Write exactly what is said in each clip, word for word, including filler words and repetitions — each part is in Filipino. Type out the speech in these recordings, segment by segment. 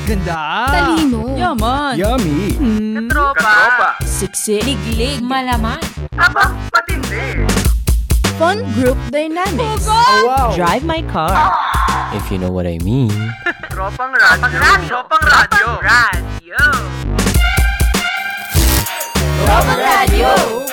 Ganda! Talino. Yaman! Yummy! Mm. Katropa. Siksik. Liglig. Malaman. Aba, matindi. Fun group dynamics. Oh, wow! Drive my car. If you know what I mean. Tropang radyo. Tropang radyo. Radyo. Tropang radyo.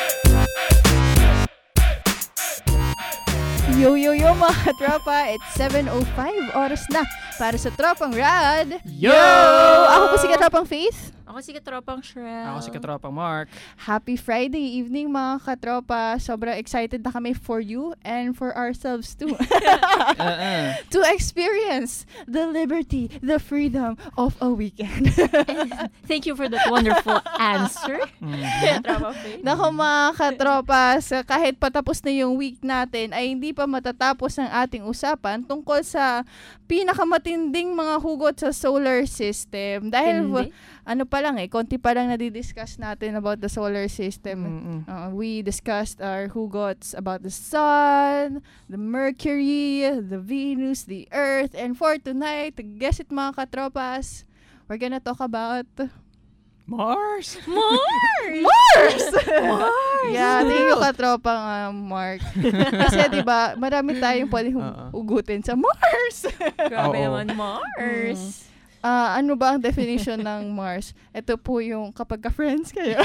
Yo, yo, yo mga katropa, it's seven oh five oras na para sa Tropang Rad. Yo! Ako po si Katropang Faith. Ako si Katropang Shrel. Ako si Katropang Mark. Happy Friday evening mga katropa. Sobrang excited na kami for you and for ourselves too. uh-uh. To experience the liberty, the freedom of a weekend. Thank you for that wonderful answer. Mm-hmm. Katropang Faith. Naku mga katropa, sa kahit patapos na yung week natin ay hindi pa matatapos ang ating usapan tungkol sa pinakamatinding mga hugot sa solar system. Dahil Hindi. ano pa lang eh, konti pa lang nadidiscuss natin about the solar system. Mm-mm. Uh, we discussed our hugots about the sun, the Mercury, the Venus, the Earth, and for tonight, guess it mga katropas, we're gonna talk about Mars! Mars! Mars! Mars! Yeah, thank you katropang uh, Mark. Kasi diba, marami tayong pwedeng Uh-uh. ugutin sa Mars. Grabe Oo. naman, Mars. Ah, ano ba ang definition ng Mars? Ito po yung kapag ka-friends kayo.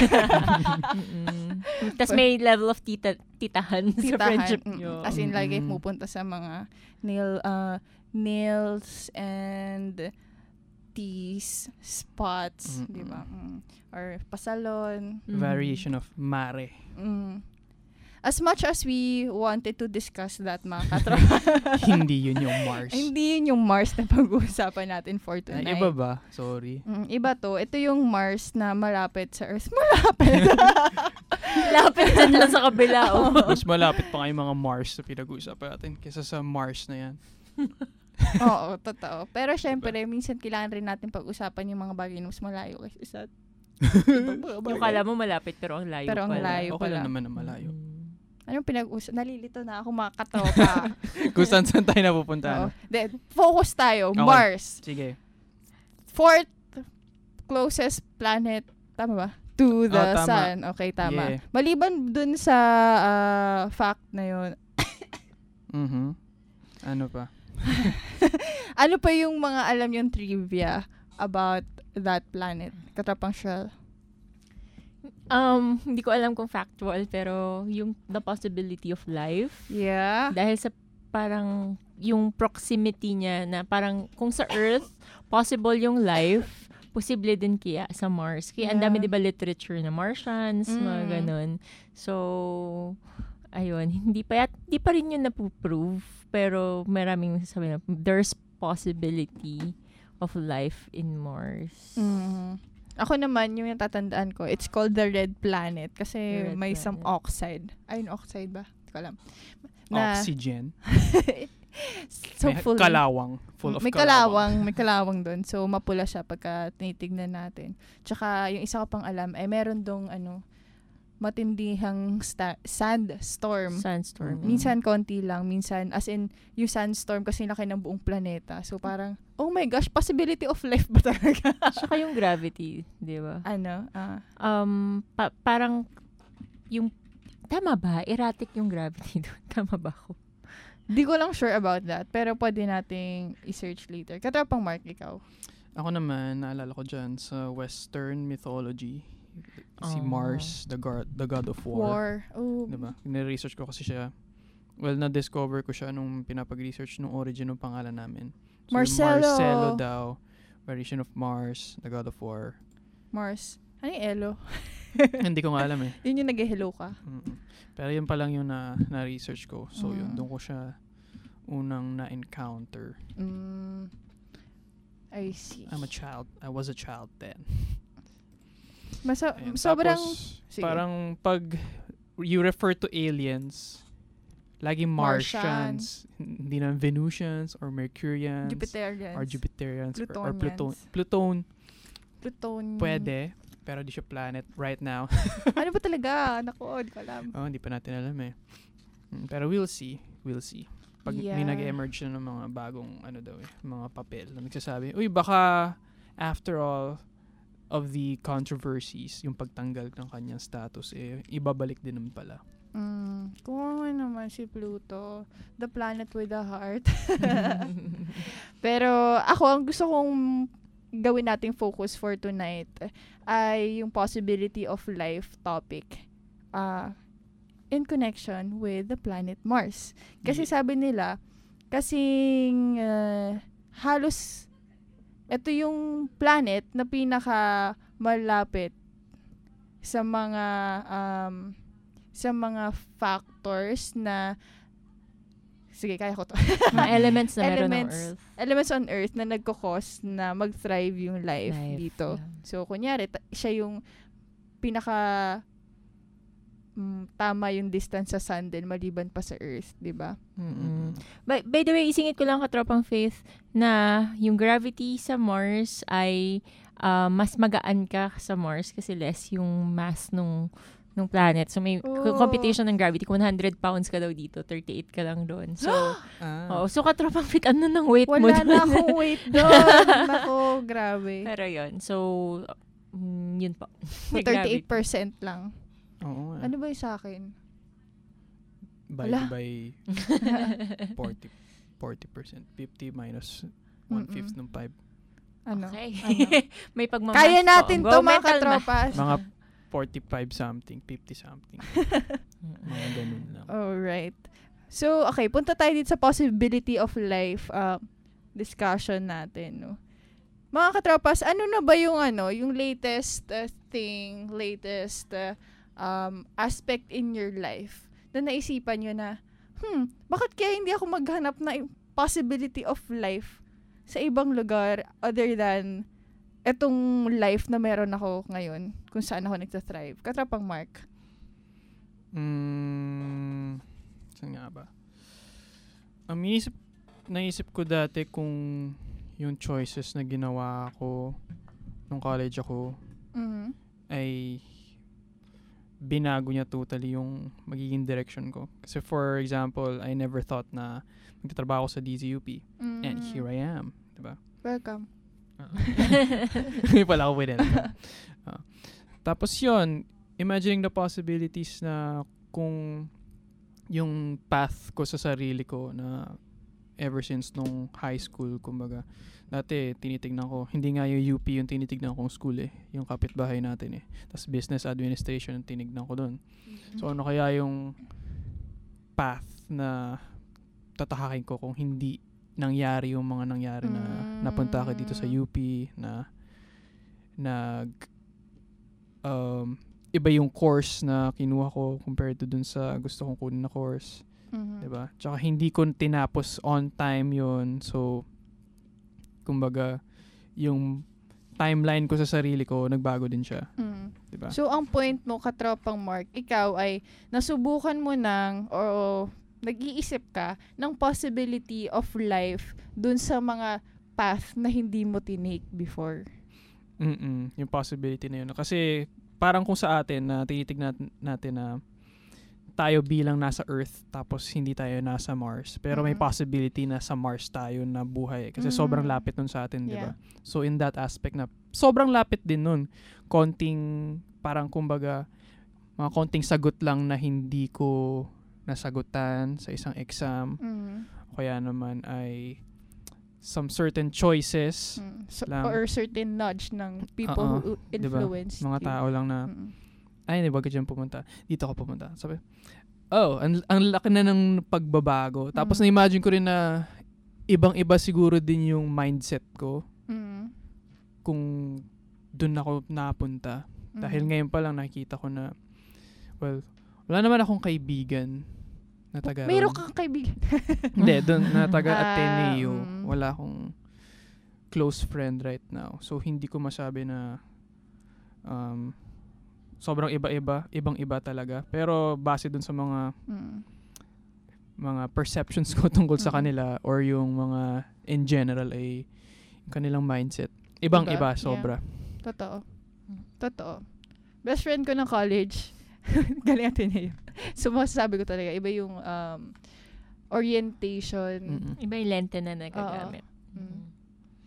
Tapos may level of tita titahan, sa Titahan. friendship Mm, nyo. As in, like, Mm-mm. pupunta sa mga nail, uh, nails and teas, spots, Mm-mm. di ba? Mm. Or pasalon. Mm. Variation of mare. Mm. As much as we wanted to discuss that, mga katropa, Hindi yun yung Mars. hindi yun yung Mars na pag-uusapan natin for Ay, tonight. iba ba? Sorry. Mm, iba to. Ito yung Mars na malapit sa Earth. Malapit! Lapit dyan lang sa kabila. Oh. Mas malapit pa nga yung mga Mars na pinag-uusapan natin kaysa sa Mars na yan. Oo, totoo. Pero syempre, minsan kailangan rin natin pag-usapan yung mga bagay na mas malayo kasi isa. Yung kala mo malapit pero ang layo Pero ang pala. layo Okay lang pala. naman na malayo. Mm. Anong pinag-usapan? Nalilito na ako mga katropa. Kung saan saan tayo napupunta. Oo. ano? De, focus tayo. Okay. Mars. Sige. Fourth closest planet. Tama ba? To the Oh, tama. sun. Okay, tama. Yeah. Maliban dun sa ah, fact na yun, Mhm. Ano pa? ano pa yung mga alam yung trivia about that planet? Katropang Shell. Um, hindi ko alam kung factual pero yung the possibility of life Yeah. dahil sa parang yung proximity niya na parang kung sa Earth possible yung life, posible din kaya sa Mars. Kaya ang Yeah. dami 'di ba literature na Martians, mga Mm. ganun. So ayun, hindi pa yat, hindi pa rin yun napuprove pero maraming sabi na there's possibility of life in Mars. Mm. Ako naman, yung natatandaan ko, it's called the red planet kasi The red may some planet. oxide. Ayun, oxide ba? Hindi ko alam. Oxygen. so May full. kalawang. Full of may kalawang. May kalawang doon. So, mapula siya pagka tinitignan natin. Tsaka, yung isa ko pang alam, ay meron dong, ano, matindihang sta- sandstorm. Sandstorm. Minsan konti lang, minsan as in yung sandstorm kasi laki ng buong planeta. So parang oh my gosh, possibility of life ba talaga? Saka yung gravity, 'di ba? ano? Ah, Um pa- parang yung tama ba? Erratic yung gravity doon. Tama ba ako? di ko lang sure about that, pero pwede nating i-search later. Katropang Mark, ikaw. Ako naman, naalala ko dyan sa Western mythology. Si Oh. Mars, the god, the god of war. War. Oh. Diba? Nire-research ko kasi siya. Well, na-discover ko siya nung pinapag-research nung origin ng pangalan namin. So, yung Marcelo. Marcelo daw. Variation of Mars, the god of war. Mars. Ano yung Elo? Hindi ko nga alam eh. Yun yung nag-hello ka. Mm-mm. Pero yun pa lang yung na, na-research ko. So, yun. Mm. Doon ko siya unang na-encounter. Mm, I see. I'm a child. I was a child then. Masa- Ayan. sobrang... Tapos, Sige. parang pag you refer to aliens, laging Martians. Hindi na Venusians or Mercurians. Jupiterians. Or Jupiterians. Or, or Plutonians. Pluton. Pluton. Pluton. Pwede. Pero di siya planet right now. ano ba talaga? Naku, di ko alam. Oh, hindi pa natin alam eh. Mm, Pero we'll see. We'll see. Pag Yeah. may nag-emerge na ng mga bagong ano daw eh, mga papel na nagsasabi, uy, baka after all of the controversies, yung pagtanggal ng kanyang status, eh, ibabalik din naman pala. Mm, kung ano naman si Pluto, the planet with a heart. Pero ako, ang gusto kong gawin nating focus for tonight ay yung possibility of life topic uh, in connection with the planet Mars. Kasi sabi nila, kasing uh, halos ito yung planet na pinaka malapit sa mga um, sa mga factors na sige, kaya ko to. Mga elements na meron ng Elements. Earth. Elements on Earth na nagko-cause na mag-thrive yung life, Life, dito. yeah. So, kunyari, ta- siya yung pinaka mm, tama yung distance sa Sun din maliban pa sa Earth, di ba? Mm. By, by the way, isingit ko lang katropang Faith na yung gravity sa Mars ay uh, mas magaan ka sa Mars kasi less yung mass nung nung planet. So, may Oh. computation ng gravity. Kung one hundred pounds ka daw dito, thirty-eight ka lang doon. So, Ah. oh, so katropang Faith, ano nang weight mo Wala doon? na akong weight doon. Nako, grabe. Pero yun. So, mm, yun po. thirty-eight percent lang. Oo nga. Ano ba yung sa akin? By, Wala. by forty, forty percent. fifty minus one-fifth ng five. Ano? Okay. Ano? May pagmamass Kaya po. natin Go to, mga mental math. katropas. Mga forty-five something, fifty something. Mga ganun lang. Alright. So, okay, punta tayo dito sa possibility of life uh, discussion natin, no? Mga katropas, ano na ba yung ano, yung latest uh, thing, latest uh, um, aspect in your life na naisipan nyo na, hmm, bakit kaya hindi ako maghanap na possibility of life sa ibang lugar other than etong life na meron ako ngayon kung saan ako nagtathrive? Katropang Mark. Mm, saan nga ba? Ang inisip, naisip ko dati kung yung choices na ginawa ko nung college ako Mhm. ay binago niya totally yung magiging direction ko. Kasi for example, I never thought na magtatrabaho ako sa D Z U P. Mm. And here I am. Diba? Welcome. Hindi pala ako with it. Uh, tapos yun, imagining the possibilities na kung yung path ko sa sarili ko na ever since nung high school, kumbaga, dati tinitignan ko, hindi nga yung U P yung tinitignan kong school eh, yung kapitbahay natin eh. Tapos business administration yung tinignan ko doon. So ano kaya yung path na tatahakin ko kung hindi nangyari yung mga nangyari na Mm. napunta ako dito sa U P, na nag um, iba yung course na kinuha ko compared to dun sa gusto kong kunin na course. Mhm. Diba? Tsaka hindi ko tinapos on time yun. So, kumbaga, yung timeline ko sa sarili ko, nagbago din siya. Mm. Diba? So, ang point mo, katropang Mark, ikaw ay nasubukan mo ng o nag-iisip ka ng possibility of life dun sa mga path na hindi mo tinake before. Mm-mm, yung possibility na yun. Kasi, parang kung sa atin, na tinitignan natin na tayo bilang nasa Earth tapos hindi tayo nasa Mars. Pero may Mm-mm. possibility na sa Mars tayo na buhay. Kasi Mm. sobrang lapit nun sa atin, di Yeah. ba? So in that aspect na, sobrang lapit din nun. Konting, parang kumbaga, mga konting sagot lang na hindi ko nasagutan sa isang exam. Mm. O kaya naman ay some certain choices, Mm. So, lang. or certain nudge ng people Oo, who diba? influenced mga you. tao lang na, Mm. ay, hindi, wag ka dyan pumunta. Dito ka pumunta. Sabi, oh, ang, ang laki na ng pagbabago. Tapos Mm. na-imagine ko rin na ibang-iba siguro din yung mindset ko Mm. kung dun ako napunta. Mm. Dahil ngayon pa lang nakikita ko na, well, wala naman akong kaibigan na taga Mayroon kang kaibigan. Hindi, dun na taga Ah, Ateneo. mm. Wala akong close friend right now. So, hindi ko masabi na um, sobrang iba-iba, ibang-iba talaga. Pero base dun sa mga Mm. mga perceptions ko tungkol sa Mm. kanila or yung mga in general ay yung kanilang mindset. Ibang-iba, Iba, yeah. sobra. Totoo. Totoo. Best friend ko ng college. Galing Ateneo. So, masasabi ko talaga, iba yung um, orientation. Mm-mm. Iba yung lente na nagagamit. Mm.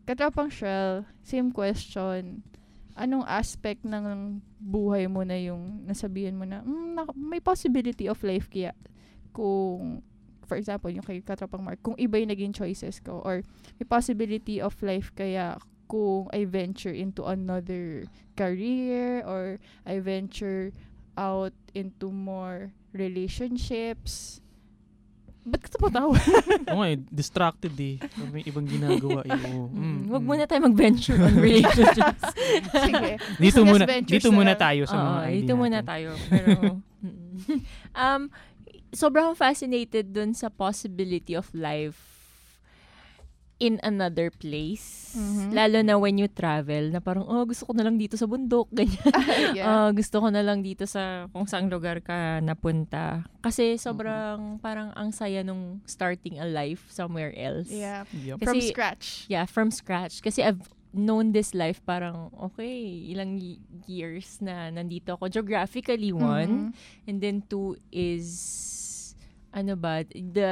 Katropang Shell, same question. Anong aspect ng buhay mo na yung nasabihan mo na, mm, na may possibility of life kaya kung, for example, yung kay Katropang Mark, kung iba yung naging choices ko, or may possibility of life kaya kung I venture into another career, or I venture out into more relationships. Ba't ka tumatawa? Oo nga, eh, distracted eh. May ibang ginagawa. Eh. Oo. Mm, Mm, wag mm. muna tayo mag-venture on relationships. Sige. Dito Discuss muna, ventures dito na muna lang. tayo sa mga Oo, idea dito muna natin. tayo. Pero, mm. um, sobrang fascinated dun sa possibility of life in another place. Mhm. Lalo na when you travel, na parang, oh, gusto ko na lang dito sa bundok, ganyan. Yeah. Ah, gusto ko na lang dito sa kung saang lugar ka napunta. Kasi sobrang parang ang saya nung starting a life somewhere else. Yeah. Yep. From Kasi- scratch. Yeah, from scratch. Kasi I've known this life parang, okay, ilang y- years na nandito ako. Geographically, one. Mhm. And then two is, ano ba, the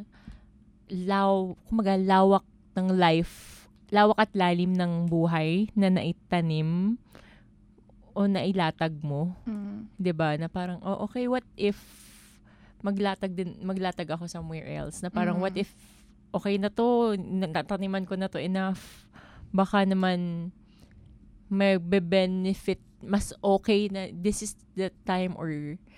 law, kumaga, lawak ng life, lawak at lalim ng buhay na naitanim o nailatag mo. Mhm. 'Di ba? Na parang, oh, okay, what if maglatag din maglatag ako somewhere else? Na parang, Mhm. what if okay na to, nataniman ko na to enough. Baka naman may benefit, mas okay na this is the time or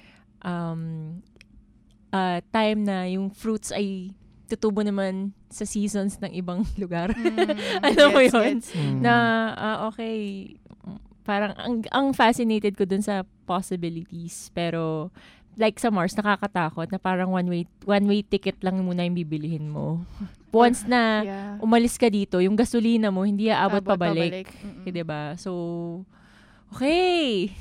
um uh, time na yung fruits ay tutubo naman sa seasons ng ibang lugar. Mm, Alam mo gets, yun? gets. Mm. Na, ah, okay, parang ang, ang fascinated ko dun sa possibilities. Pero, like sa Mars, nakakatakot na parang one way one way ticket lang muna yung bibilihin mo. Once na Yeah. umalis ka dito, yung gasolina mo, hindi aabot Abot pabalik. Mm-mm. Eh, diba? So, okay.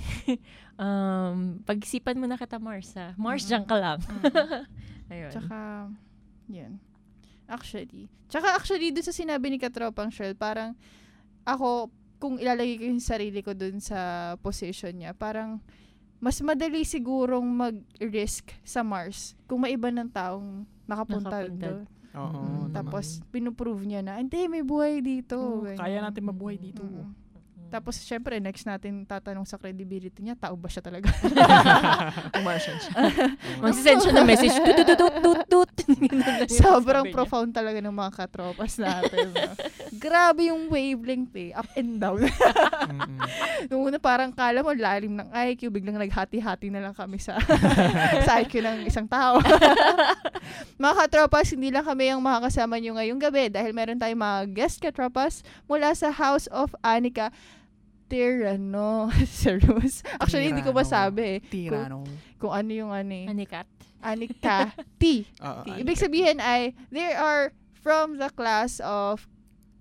um, pag-isipan mo na kita, Mars, ha? Mars, Mm-mm. dyan ka lang. Mm-mm. Ayun. Tsaka, yun. Actually. Tsaka actually, dun sa sinabi ni Katropang Shell, parang, ako, kung ilalagay ko yung sarili ko dun sa position niya, parang, mas madali sigurong mag-risk sa Mars kung may iba ng taong nakapunta Nakapunta. doon. Oo, Mm. naman. Tapos, pinuprove niya na, hindi, may buhay dito. Oo, Ganyan. kaya natin mabuhay dito. Mm. Tapos, syempre, next natin tatanong sa credibility niya, tao ba siya talaga? Kung Martian siya. Magsisend siya ng message. Tut, tut, tut, tut, tut. Sobrang Sabi niya. profound talaga ng mga katropas natin. no? Grabe yung wavelength eh. Up and down. Mm-mm. Nung una parang kala mo lalim ng I Q, biglang naghati-hati na lang kami sa sa I Q ng isang tao. Mga katropas, hindi lang kami yung makakasama nyo ngayong gabi dahil meron tayong mga guest katropas mula sa House of Anika Tirano. Serious? Actually, hindi ko Tirano. masabi eh. Tirano. Kung ano yung ano eh. Anikat. Anika T. Oo, Ibig sabihin ay, they are from the class of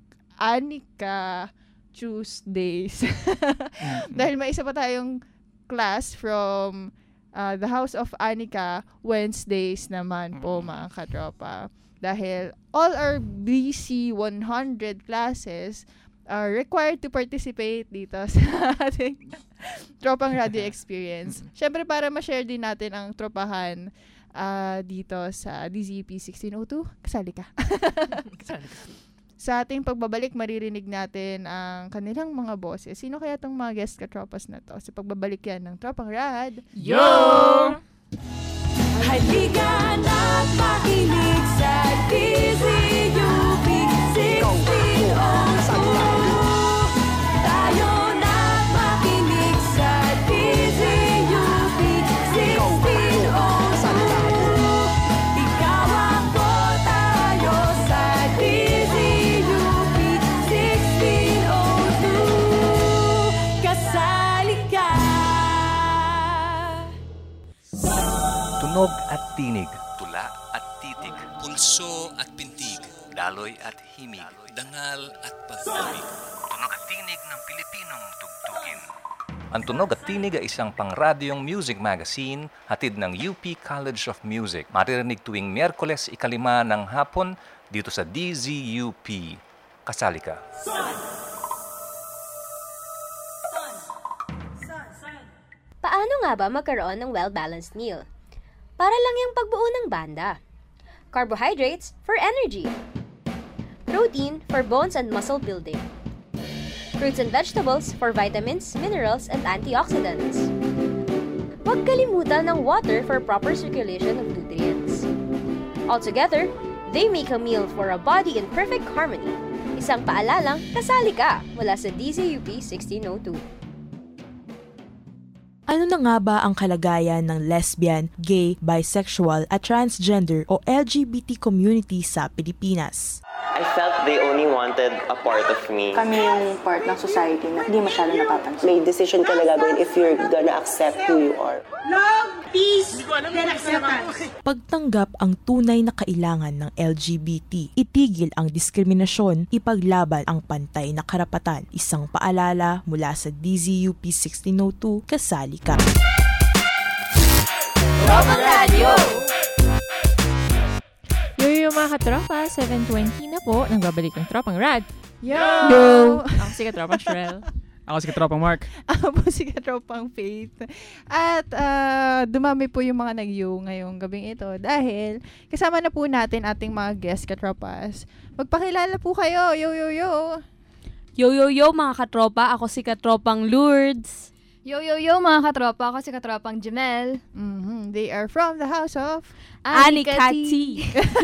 Anika Tuesdays. Mm-mm. Dahil may isa pa tayong class from uh, the House of Anika Wednesdays naman po, Mm. mga katropa. Dahil all our B C one hundred classes are required to participate dito sa ating Tropang Radio Experience. Siyempre, para ma-share din natin ang tropahan uh, dito sa D Z P sixteen oh two, kasali ka. Sa ating pagbabalik, maririnig natin ang kanilang mga boses. Sino kaya tong mga guest katropas na to? Sa pagbabalik yan ng Tropang Rad. Yo! Halika na't makinig sa D Z U P sixteen oh two. Tayo na't makinig sa D Z U P sixteen oh two. Ikaw ako, tayo sa D Z U P sixteen oh two. Kasali ka. Tunog at tinig. Tula at titig. Pulso at pintig, Daloy at himig. dangal at pag-ibig. Tunog at tinig ng Pilipinong tugtugin. Ang Tunog at Tinig ay isang pangradyong music magazine hatid ng U P College of Music. Maririnig tuwing Miyerkules ikalima ng hapon dito sa D Z U P. Kasali ka. Paano nga ba magkaroon ng well-balanced meal? Para lang yung pagbuo ng banda. Carbohydrates for energy. Protein for bones and muscle building. Fruits and vegetables for vitamins, minerals, and antioxidants. Huwag kalimutan ng water for proper circulation of nutrients. Altogether, they make a meal for a body in perfect harmony. Isang paalalang kasali ka mula sa D Z U P sixteen oh two. Ano na nga ba ang kalagayan ng lesbian, gay, bisexual at transgender o L G B T community sa Pilipinas? I felt they only wanted a part of me. Kami yung part ng society na hindi masyado napapansin. May decision ka na gagawin if you're gonna accept who you are. Love, peace, and acceptance. Pagtanggap ang tunay na kailangan ng L G B T, itigil ang diskriminasyon, ipaglaban ang pantay na karapatan. Isang paalala mula sa D Z U P sixteen oh two, kasali ka. Tropang Radio! Yo, yo, mga katropa, seven twenty na po, nang babalik ng Tropang Rad. Yo! Yo! Ako si Katropang Shrel. Ako si Katropang Mark. Ako po si Katropang Faith. At uh, dumami po yung mga nag-yo ngayong gabing ito dahil kasama na po natin ating mga guest katropas. Magpakilala po kayo. Yo, yo, yo! Yo, yo, yo, mga katropa. Ako si Katropang Lourdes. Yo, yo, yo, mga katropa. Ako si Katropang Jamel. Mm-hmm. They are from the house of Anikati.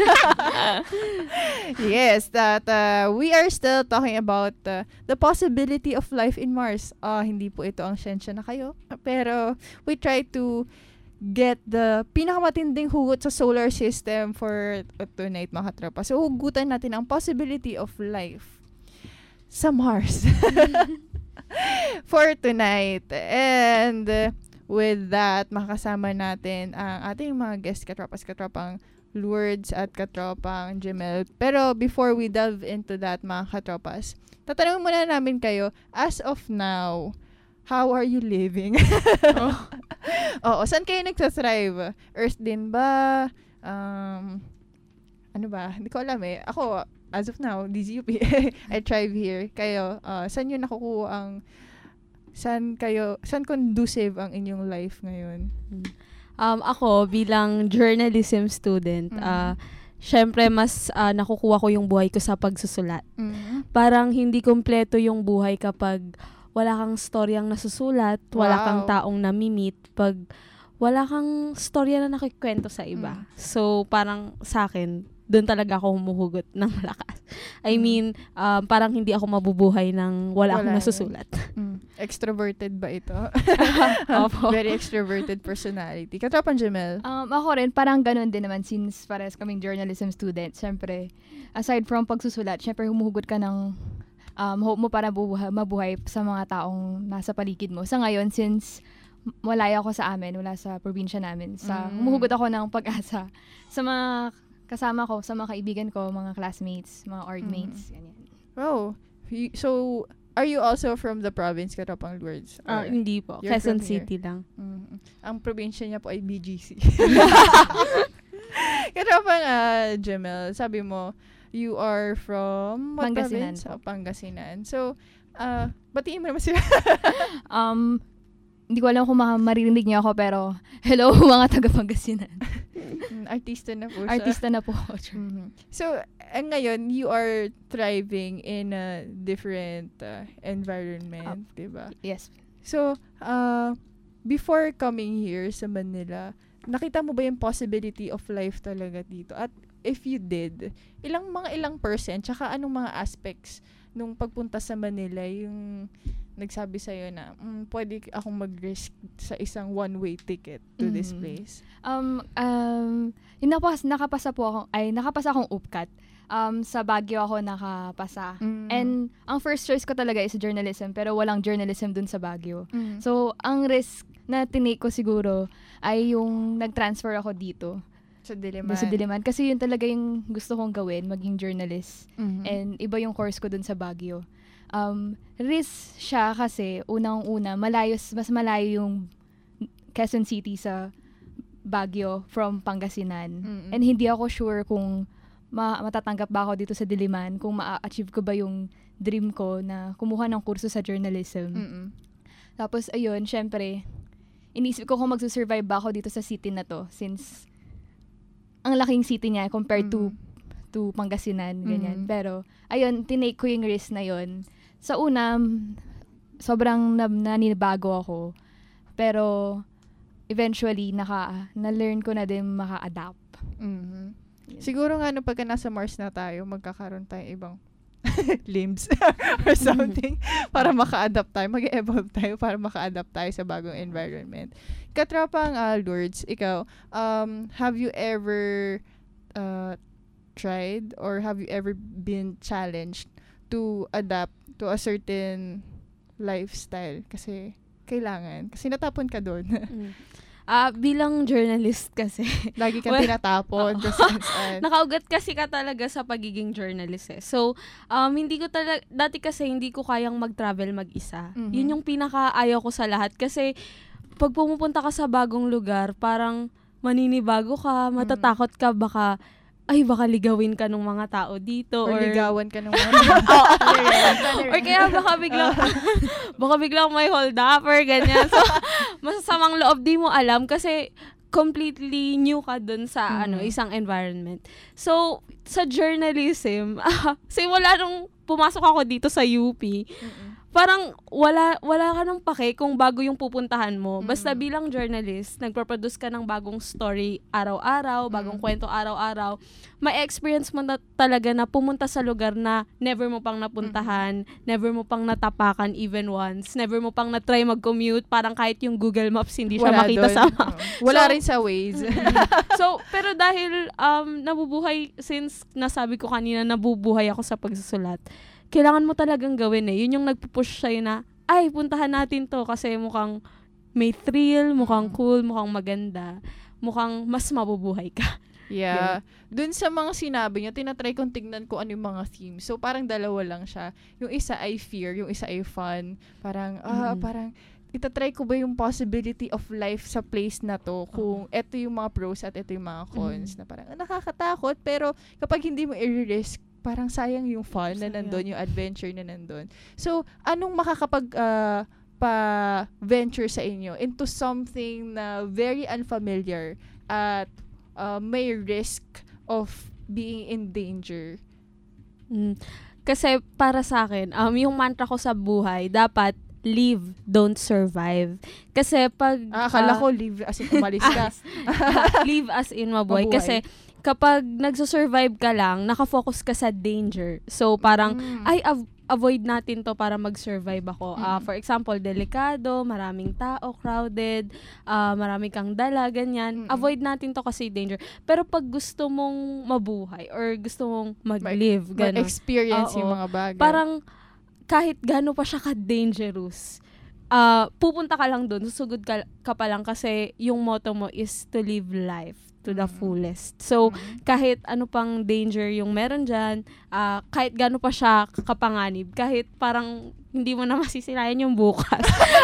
Yes, that uh, we are still talking about uh, the possibility of life in Mars. Uh, hindi po ito ang siyensya na kayo. Pero we try to get the pinakamatinding hugot sa solar system for uh, tonight, mga katropa. So, hugutan natin ang possibility of life sa Mars. For tonight. And uh, with that, makasama natin ang ating mga guest katropas, katropang Lourdes at katropang Jamel. Pero before we delve into that, mga katropas, tatanungin muna namin kayo, as of now, how are you living? oh. Oo, saan kayo nagsastrive? Earth din ba? Um, ano ba? Hindi ko alam eh. Ako, as of now, D Z U P, I thrive here. Kayo, uh, saan yun nakukuha ang, saan kayo, saan conducive ang inyong life ngayon? Um, ako, bilang journalism student, mm-hmm. uh, syempre mas uh, nakukuha ko yung buhay ko sa pagsusulat. Mm-hmm. Parang hindi kompleto yung buhay kapag wala kang storyang nasusulat, wow. wala kang taong namimit, pag wala kang storya na nakikwento sa iba. Mm. So, parang sa akin, doon talaga ako humuhugot ng malakas. I mean, um, parang hindi ako mabubuhay ng wala, wala akong nasusulat. Mm. Extroverted ba ito? Opo. Very extroverted personality. Katropang Jamel? Um, ako rin, parang ganun din naman since parehas kaming journalism student. Siyempre, aside from pagsusulat, siyempre humuhugot ka ng um, hope mo para bubuhay, mabuhay sa mga taong nasa paligid mo. Sa ngayon, since malaya ako sa amin, wala sa probinsya namin, sa Mm. humuhugot ako ng pag-asa sa mga kasama ko, sa mga kaibigan ko, mga classmates, mga orgmates, mm. ganyan. Oh, so are you also from the province, Katropang Lourdes? Uh, hindi po, Quezon City lang. Mm-hmm. Ang probinsya niya po ay B G C. Katropang uh, Jamel, sabi mo, you are from what Pangasinan province? po. Oh, Pangasinan. So, uh, batiin mo naman sila. um, hindi ko alam kung ma- maririnig niyo ako, pero hello mga taga-Pangasinan. Artista na po siya. Artista na po. Mm-hmm. So, uh, ngayon, you are thriving in a different uh, environment, uh, diba? Yes. So, uh, before coming here sa Manila, nakita mo ba yung possibility of life talaga dito? At if you did, ilang mga ilang percent, tsaka anong mga aspects nung pagpunta sa Manila, yung nagsabi sa'yo na, mm, pwede akong mag-risk sa isang one-way ticket to mm. this place? Um, um, yung napas, nakapasa po ako, ay, nakapasa akong U P C A T. Um, sa Baguio ako nakapasa. Mm. And ang first choice ko talaga is journalism, pero walang journalism dun sa Baguio. Mm. So, ang risk na tinake ko siguro ay yung nag-transfer ako dito. Sa Diliman. Sa Diliman. Kasi yun talaga yung gusto kong gawin, maging journalist. Mm-hmm. And iba yung course ko dun sa Baguio. Um, risk siya kasi unang-una, malayo, mas malayo yung Quezon City sa Baguio from Pangasinan. Mm-hmm. And hindi ako sure kung ma- matatanggap ba ako dito sa Diliman, kung ma-achieve ko ba yung dream ko na kumuha ng kurso sa journalism. Mm-hmm. Tapos, ayun, syempre, inisip ko kung magsusurvive ba ako dito sa city na to since ang laking city niya compared mm-hmm. to to Pangasinan, ganyan. Mm. Pero, ayun, tinake ko yung risk na yun. Sa una, sobrang na- nanibago ako. Pero, eventually, naka, na-learn ko na din maka-adapt. Mm-hmm. Siguro nga, no, pagka nasa Mars na tayo, magkakaroon tayong ibang limbs or something para maka-adapt tayo, mag-evolve tayo para maka-adapt tayo sa bagong environment. Katropang uh, Lourdes, ikaw, um, have you ever uh, tried or have you ever been challenged to adapt to a certain lifestyle? Kasi kailangan. Kasi natapon ka doon. mm. Ah, uh, bilang journalist kasi. Lagi kang well, tinatapon. Uh, nakaugat kasi ka talaga sa pagiging journalist eh. So, um, hindi ko talaga, dati kasi hindi ko kayang mag-travel mag-isa. Mm-hmm. Yun yung pinaka-ayaw ko sa lahat. Kasi, pag pumupunta ka sa bagong lugar, parang maninibago ka, matatakot ka, baka, ay, baka ligawin ka ng mga tao dito. Or, or ligawan ka ng mga tao. Or kaya baka biglang, baka biglang may hold up or ganyan. So, masasamang loob, di mo alam kasi completely new ka dun sa mm. ano isang environment. So, sa journalism, ah, simula nung pumasok ako dito sa U P, mm-mm. parang wala wala ka nang pake kung bago yung pupuntahan mo. Mm-hmm. Basta bilang journalist, nagproproduce ka ng bagong story araw-araw, bagong mm-hmm. kwento araw-araw, may experience mo na talaga na pumunta sa lugar na never mo pang napuntahan, mm-hmm. never mo pang natapakan even once, never mo pang na-try mag-commute, parang kahit yung Google Maps hindi siya wala makita doon. sa map. Wala so, rin sa Waze. So, pero dahil um, nabubuhay, since nasabi ko kanina, nabubuhay ako sa pagsusulat, kailangan mo talagang gawin eh. Yun yung nagpupush sa'yo na, ay, puntahan natin to kasi mukhang may thrill, mukhang cool, mukhang maganda, mukhang mas mabubuhay ka. Yeah. Dun sa mga sinabi niya, tinatry kong tignan ko ano yung mga themes. So, parang dalawa lang siya. Yung isa ay fear, yung isa ay fun. Parang, ah, mm. parang, itatry ko ba yung possibility of life sa place na to kung uh-huh. eto yung mga pros at eto yung mga cons mm. na parang, ah, nakakatakot, pero kapag hindi mo i-risk, parang sayang yung fun sayang. na nandun, yung adventure na nandun. So, anong makakapag uh, pa-venture sa inyo into something na very unfamiliar at uh, may risk of being in danger? Mm. Kasi para sa akin, um, yung mantra ko sa buhay, dapat live, don't survive. Kasi pag... Ah, akala uh, ko live as in umalis ka. Live as in mabuhay. mabuhay. Kasi kapag nagsusurvive ka lang, nakafocus ka sa danger. So, parang, mm. ay, av- avoid natin to para mag-survive ako. Mm. Uh, for example, delikado, maraming tao, crowded, uh, maraming kang dala, ganyan. Mm-mm. Avoid natin to kasi danger. Pero pag gusto mong mabuhay or gusto mong mag-live, mag- gano'n. Mag-experience uh, yung mga bagay. Parang, kahit gano'n pa siya ka-dangerous, uh, pupunta ka lang dun, susugod ka, ka pa lang kasi yung motto mo is to live life to the mm-hmm. fullest. So, mm-hmm. kahit ano pang danger yung meron dyan, uh, kahit gano'n pa siya kapanganib, kahit parang hindi mo na masisilayan yung bukas.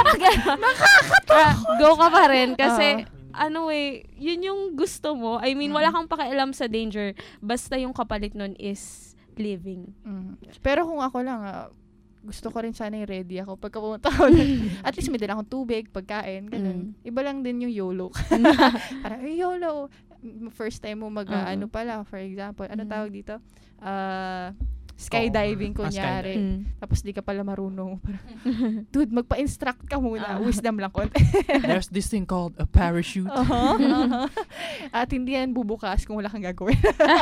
Nakakatakot! Uh, go ka pa rin kasi, uh, ano eh, yun yung gusto mo. I mean, mm-hmm. wala kang pakialam sa danger. Basta yung kapalit nun is living. Mm-hmm. Pero kung ako lang, uh, gusto ko rin sana yung ready ako. Pagka pumunta ako, at least may dala akong tubig, pagkain, ganun. Mm. Iba lang din yung YOLO. Parang, ay, YOLO. First time mo mag, uh, uh, ano pala, for example, ano mm. tawag dito? Uh, skydiving, oh, kunyari. Uh, mm. Tapos di ka pala marunong. Parang, dude, magpa-instruct ka muna. Uh, Wisdom lang ko. There's this thing called a parachute. Uh-huh, uh-huh. At hindi yan bubukas kung wala kang gagawin.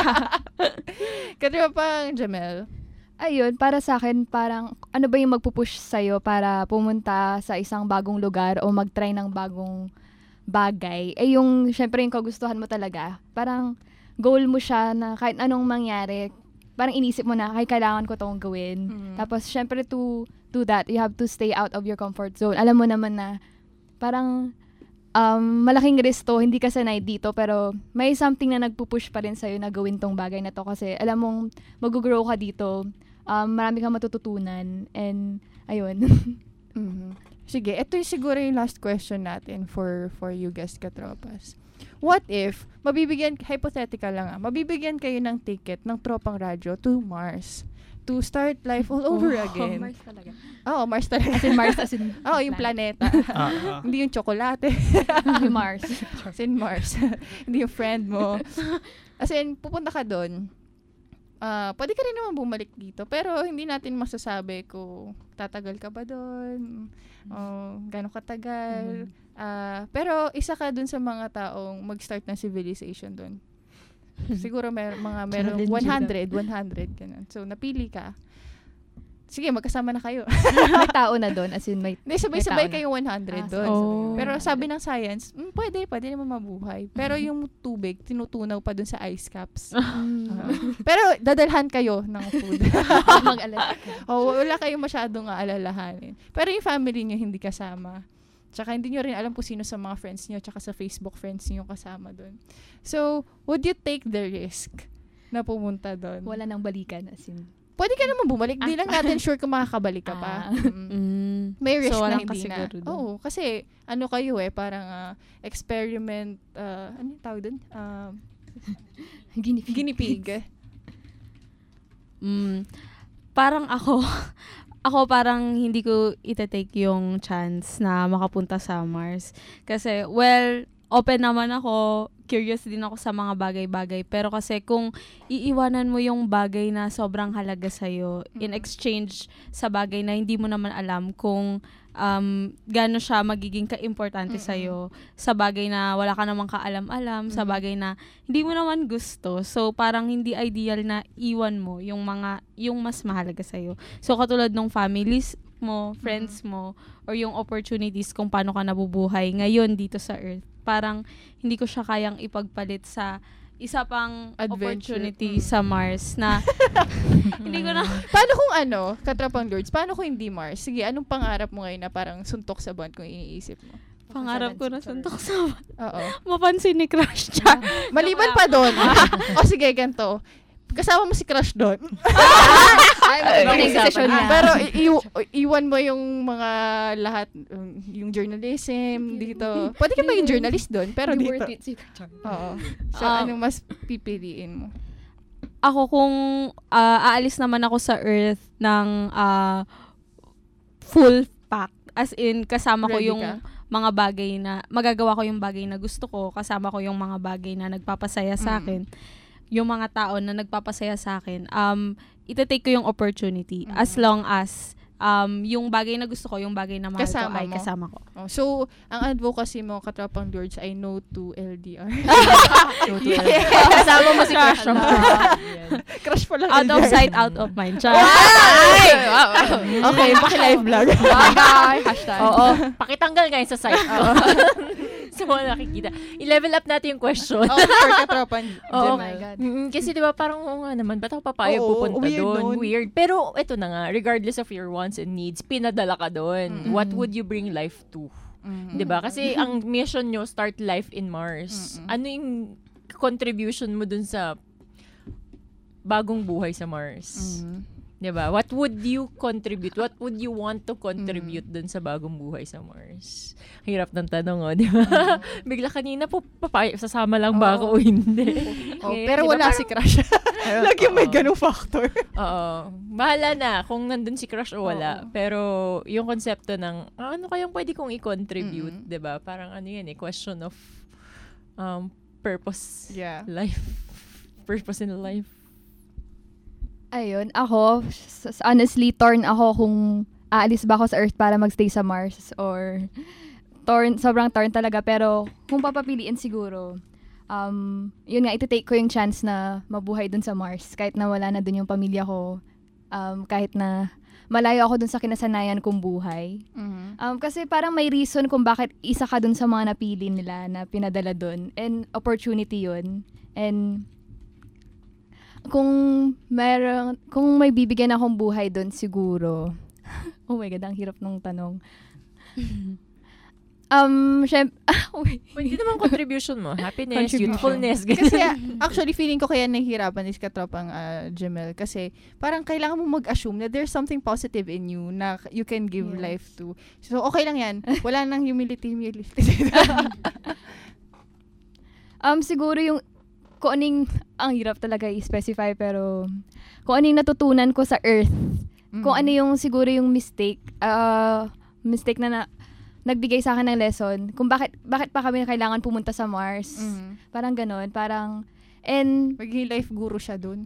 Kasi pang Jamel, ayun, para sa akin, parang ano ba yung magpupush sa'yo para pumunta sa isang bagong lugar o mag-try ng bagong bagay? Eh yung, syempre yung kagustuhan mo talaga, parang goal mo siya na kahit anong mangyari, parang inisip mo na, ay, kailangan ko itong gawin. Mm-hmm. Tapos, syempre to do that, you have to stay out of your comfort zone. Alam mo naman na, parang, um, malaking risk to, hindi ka sanay dito, pero may something na nagpupush pa rin sa'yo na gawin tong bagay na to kasi alam mong mag-grow ka dito, um, marami kang matututunan, and ayun. Mm-hmm. Sige, ito yung siguro yung last question natin for for you guys katropas. What if, mabibigyan, hypothetical lang ah, mabibigyan kayo ng ticket ng Tropang Radyo to Mars to start life all over oh, again. Mars talaga. Oo, oh, Mars talaga. As in Mars, as in Oo, oh, yung planeta. uh, uh. Hindi yung tsokolate. Yung Mars. As in Mars. Hindi yung friend mo. As in, pupunta ka doon. uh, pwede ka rin naman bumalik dito. Pero hindi natin masasabi kung tatagal ka ba doon, mm-hmm. o gano'ng katagal. Mm-hmm. Uh, pero isa ka dun sa mga taong mag-start ng civilization doon. Siguro mer mga merong one hundred, one hundred, ganun. So, napili ka. Sige, magkasama na kayo. May tao na doon, as in may, may sabay-sabay may kayong one hundred ah, doon. oh. Pero sabi ng science, mm, pwede, pwede naman mabuhay. Pero yung tubig, tinutunaw pa doon sa ice caps. uh, pero dadalhan kayo ng food. Mag-alala. Oh, wala kayong masyadong aalalahanin. Pero yung family niyo hindi kasama. Tsaka hindi nyo rin alam kung sino sa mga friends nyo, tsaka sa Facebook friends nyo kasama doon. So, would you take the risk na pumunta doon? Wala nang balikan, as in. Pwede ka naman bumalik. Di lang natin sure kung makakabalik ka pa. Mm. May risk so, na hindi na. doon. Oo, kasi ano kayo eh, parang uh, experiment, uh, ano yung tawag doon? Uh, guinea pig. Guinea pig. mm, parang ako, ako parang hindi ko itetake yung chance na makapunta sa Mars. Kasi, well, open naman ako, curious din ako sa mga bagay-bagay. Pero kasi kung iiwanan mo yung bagay na sobrang halaga sa'yo, mm-hmm. in exchange sa bagay na hindi mo naman alam kung um, gano'n siya magiging ka-importante mm-hmm. sa'yo, sa bagay na wala ka namang kaalam-alam, mm-hmm. sa bagay na hindi mo naman gusto. So, parang hindi ideal na iwan mo yung mga, yung mas mahalaga sa'yo. So, katulad ng families mo, friends mm-hmm. mo, or yung opportunities kung paano ka nabubuhay ngayon dito sa Earth. Parang hindi ko siya kayang ipagpalit sa isa pang adventure. Opportunity mm. sa Mars na hindi ko na... Paano kung ano, Katropang Lords, paano kung hindi Mars? Sige, anong pangarap mo ngayon na parang suntok sa buwan kung iniisip mo? Pangarap ko na suntok sa buwan. Oo. Mapansin ni Crush Char. Maliban pa doon. O sige, ganito. Kasama mo si Crush doon. Ay, decision niya. Pero i- iwan mo yung mga lahat, um, yung journalism dito. Pwede ka maging journalist doon, pero dito. Oo. So, um, anong mas pipiliin mo? Ako kung uh, aalis naman ako sa Earth ng uh, full pack, as in kasama ko Ready yung ka? mga bagay na, magagawa ko yung bagay na gusto ko, kasama ko yung mga bagay na nagpapasaya sa akin. Mm. Yung mga tao na nagpapasaya sa akin, um, itatake ko yung opportunity mm-hmm. as long as um, yung bagay na gusto ko, yung bagay na mahal kasama ko ay mo. kasama ko. Oh, so, ang advocacy mo, Katropang Lords, ay no to L D R. No to L D R. Kasama mo si Crush mo. Crush pa lang Out L D R. of sight, out of mind. Char. Ay! Okay, paki-live vlog. Bye! Hashtag. Oo. Pakitanggal ngayon sa site ko. Sa mga nakikita. I-level up natin yung question. Oh, for Katropang Oh my God. Mm-hmm. Kasi diba parang, oo nga naman, ba't ako papayag Oo, pupunta weird doon? nun. Weird. Pero ito na nga, regardless of your wants and needs, pinadala ka doon. Mm-hmm. What would you bring life to? Mm-hmm. Diba? Kasi ang mission nyo, start life in Mars. Mm-hmm. Ano yung contribution mo dun sa bagong buhay sa Mars? Mm-hmm. Diba? What would you contribute? What would you want to contribute mm. dun sa bagong buhay sa Mars? Hirap ng tanong, oh, di ba? Mm. Bigla kanina po, papay, sasama lang ba ako o hindi? Oh, eh, pero diba, wala parang, si Crush. Lagi may ganung factor. Oo. Bahala na kung nandun si Crush o wala. Oo. Pero yung konsepto ng, ah, ano kayang pwede kong i-contribute, mm-hmm. di ba? Parang ano yan eh, question of um, purpose. Yeah. Life. Purpose in life. Ayun, ako, honestly, torn ako kung aalis ba ako sa Earth para magstay sa Mars or torn, sobrang torn talaga. Pero kung papapiliin siguro, um, yun nga, iti-take ko yung chance na mabuhay dun sa Mars. Kahit na wala na dun yung pamilya ko, um, kahit na malayo ako dun sa kinasanayan kong buhay. Mm-hmm. Um, kasi parang may reason kung bakit isa ka dun sa mga napili nila na pinadala dun. And opportunity yun. And kung meron, kung may bibigyan akong buhay doon siguro. Oh my God, ang hirap ng tanong. um, syempre, hindi naman contribution mo. Happiness, youthfulness. Kasi actually feeling ko kaya nahihirapan is Katropang uh, Jamel. Kasi parang kailangan mo mag-assume na there's something positive in you na you can give yes. life to. So okay lang yan. Wala nang humility, humility. um, siguro yung kung aning, ang hirap talaga i-specify, pero kung aning natutunan ko sa Earth, mm-hmm. kung ano yung siguro yung mistake, uh, mistake na, na nagbigay sa akin ng lesson, kung bakit bakit pa kami kailangan pumunta sa Mars. Mm-hmm. Parang ganon, parang And magiging life guru siya dun.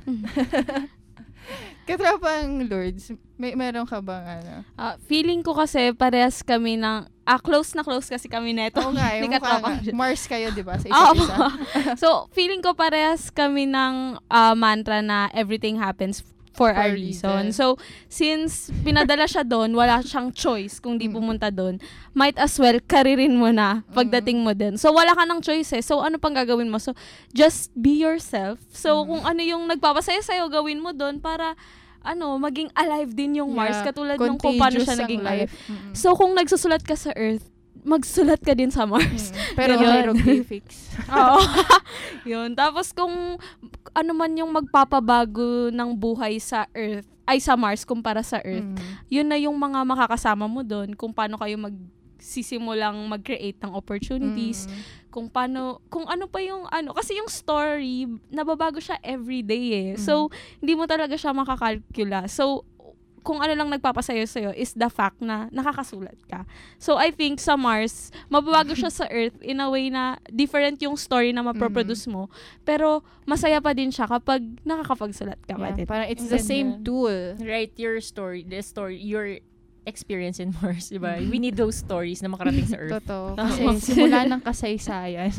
Katropang Lourdes, may meron ka bang ano? Uh, feeling ko kasi parehas kami ng, ah, close na close kasi kami neto. Oo nga, ni yung mukha nga. Mars kayo, di ba? Sa isa't isa. So, feeling ko parehas kami ng uh, mantra na everything happens for, for a reason. reason. So, since pinadala siya doon, wala siyang choice kung di pumunta doon, might as well karirin mo na pagdating mo din. So, wala ka ng choice eh. So, ano pang gagawin mo? So, just be yourself. So, mm. kung ano yung nagpapasaya sa'yo, gawin mo doon para ano, maging alive din yung Mars. Yeah, katulad nung kung paano siya naging alive. Mm-hmm. So, kung nagsusulat ka sa Earth, magsulat ka din sa Mars. Mm. Pero hieroglyphics. Oo. Yun. Tapos kung ano man yung magpapabago ng buhay sa Earth, ay sa Mars kumpara sa Earth, mm. yun na yung mga makakasama mo doon, kung paano kayo magsisimulang mag-create ng opportunities, mm. kung paano, kung ano pa yung ano, kasi yung story, nababago siya every day eh. Mm. So, hindi mo talaga siya makakalkula. So, kung ano lang nagpapasayo sa'yo is the fact na nakakasulat ka. So, I think sa Mars, mababago siya sa Earth in a way na different yung story na maproproduce mo. Pero, masaya pa din siya kapag nakakapagsulat ka pa din. Parang it's the same tool. Write your story, the story, your experience in Mars, diba? We need those stories na makarating sa Earth. Totoo. Kasi simula ng kasaysayan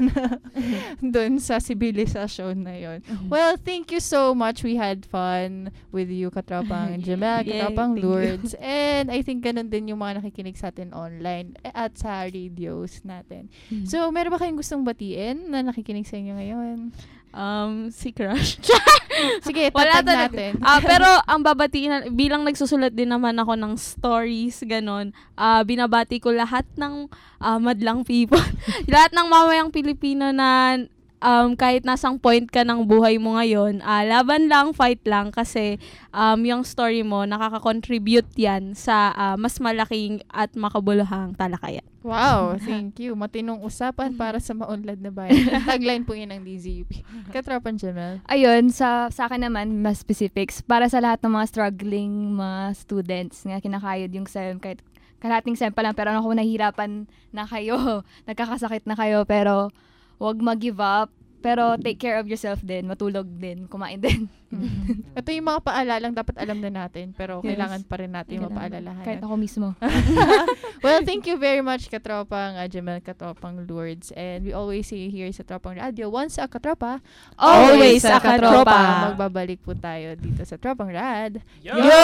doon sa sibilisasyon na yon. Well, thank you so much. We had fun with you, Katropang Jamel, Katropang Lourdes. And I think ganun din yung mga nakikinig sa atin online at sa radios natin. Mm-hmm. So, meron ba kayong gustong batiin na nakikinig sa inyo ngayon? Um, si Crush. Sige, tatag natin. uh, pero, ang babatiin, bilang nagsusulat din naman ako ng stories, ganon, uh, binabati ko lahat ng uh, madlang people. Lahat ng mamayang Pilipino na um, kahit nasang point ka ng buhay mo ngayon, uh, laban lang, fight lang, kasi um, yung story mo, nakaka-contribute yan sa uh, mas malaking at makabuluhang talakayan. Wow, thank you. Matinong usapan para sa maunlad na bayan. Tagline po yun ng D Z U P. Katropang Jamel. Ayun, sa, sa akin naman, mas specifics. Para sa lahat ng mga struggling mga students nga kinakayod yung S E M, kahit kalahating S E M pa lang, pero ako nahihirapan na kayo, nagkakasakit na kayo, pero wag mag-give up. Pero take care of yourself din, matulog din, kumain din. Mm-hmm. Ito yung mga paalalang dapat alam na natin, pero yes, kailangan pa rin natin yung mapaalalahan. Kahit ako mismo. Well, thank you very much, Katropang uh, Jamel, Katropang Lourdes. And we always say here sa Tropang Radio, once a katropa, always a katropa. Magbabalik po tayo dito sa Tropang Rad. Yo! Yo!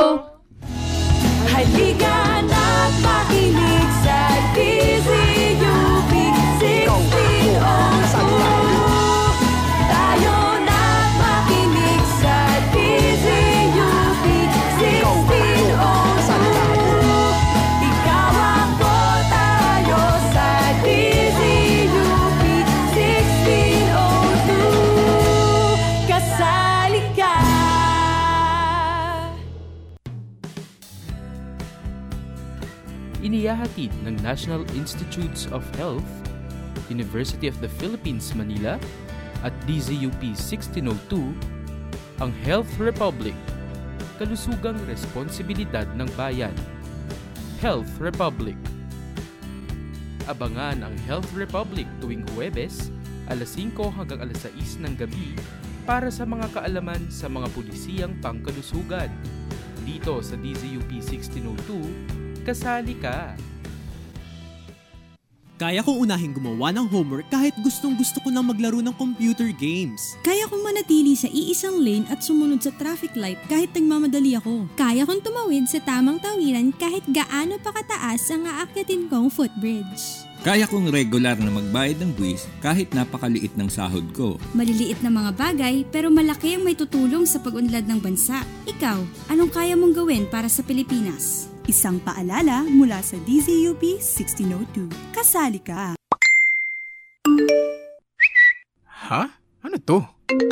Halika na't makinig sa D Z U P sixteen oh two. Inihahatid ng National Institutes of Health, University of the Philippines, Manila, at D Z U P sixteen oh two, ang Health Republic, kalusugang responsibilidad ng bayan. Health Republic. Abangan ang Health Republic tuwing Huwebes, alas singko hanggang alas sais ng gabi para sa mga kaalaman sa mga pulisiyang pangkalusugan. Dito sa D Z U P sixteen oh two, kasali ka! Kaya kong unahing gumawa ng homework kahit gustong-gusto ko nang maglaro ng computer games. Kaya kong manatili sa iisang lane at sumunod sa traffic light kahit nagmamadali ako. Kaya kong tumawid sa tamang tawiran kahit gaano pa kataas ang aakyatin kong footbridge. Kaya kong regular na magbayad ng buwis kahit napakaliit ng sahod ko. Maliliit na mga bagay pero malaki ang may tutulong sa pag-unlad ng bansa. Ikaw, anong kaya mong gawin para sa Pilipinas? Isang paalala mula sa D Z U P sixteen oh two. Kasali ka! Ha? Ano to?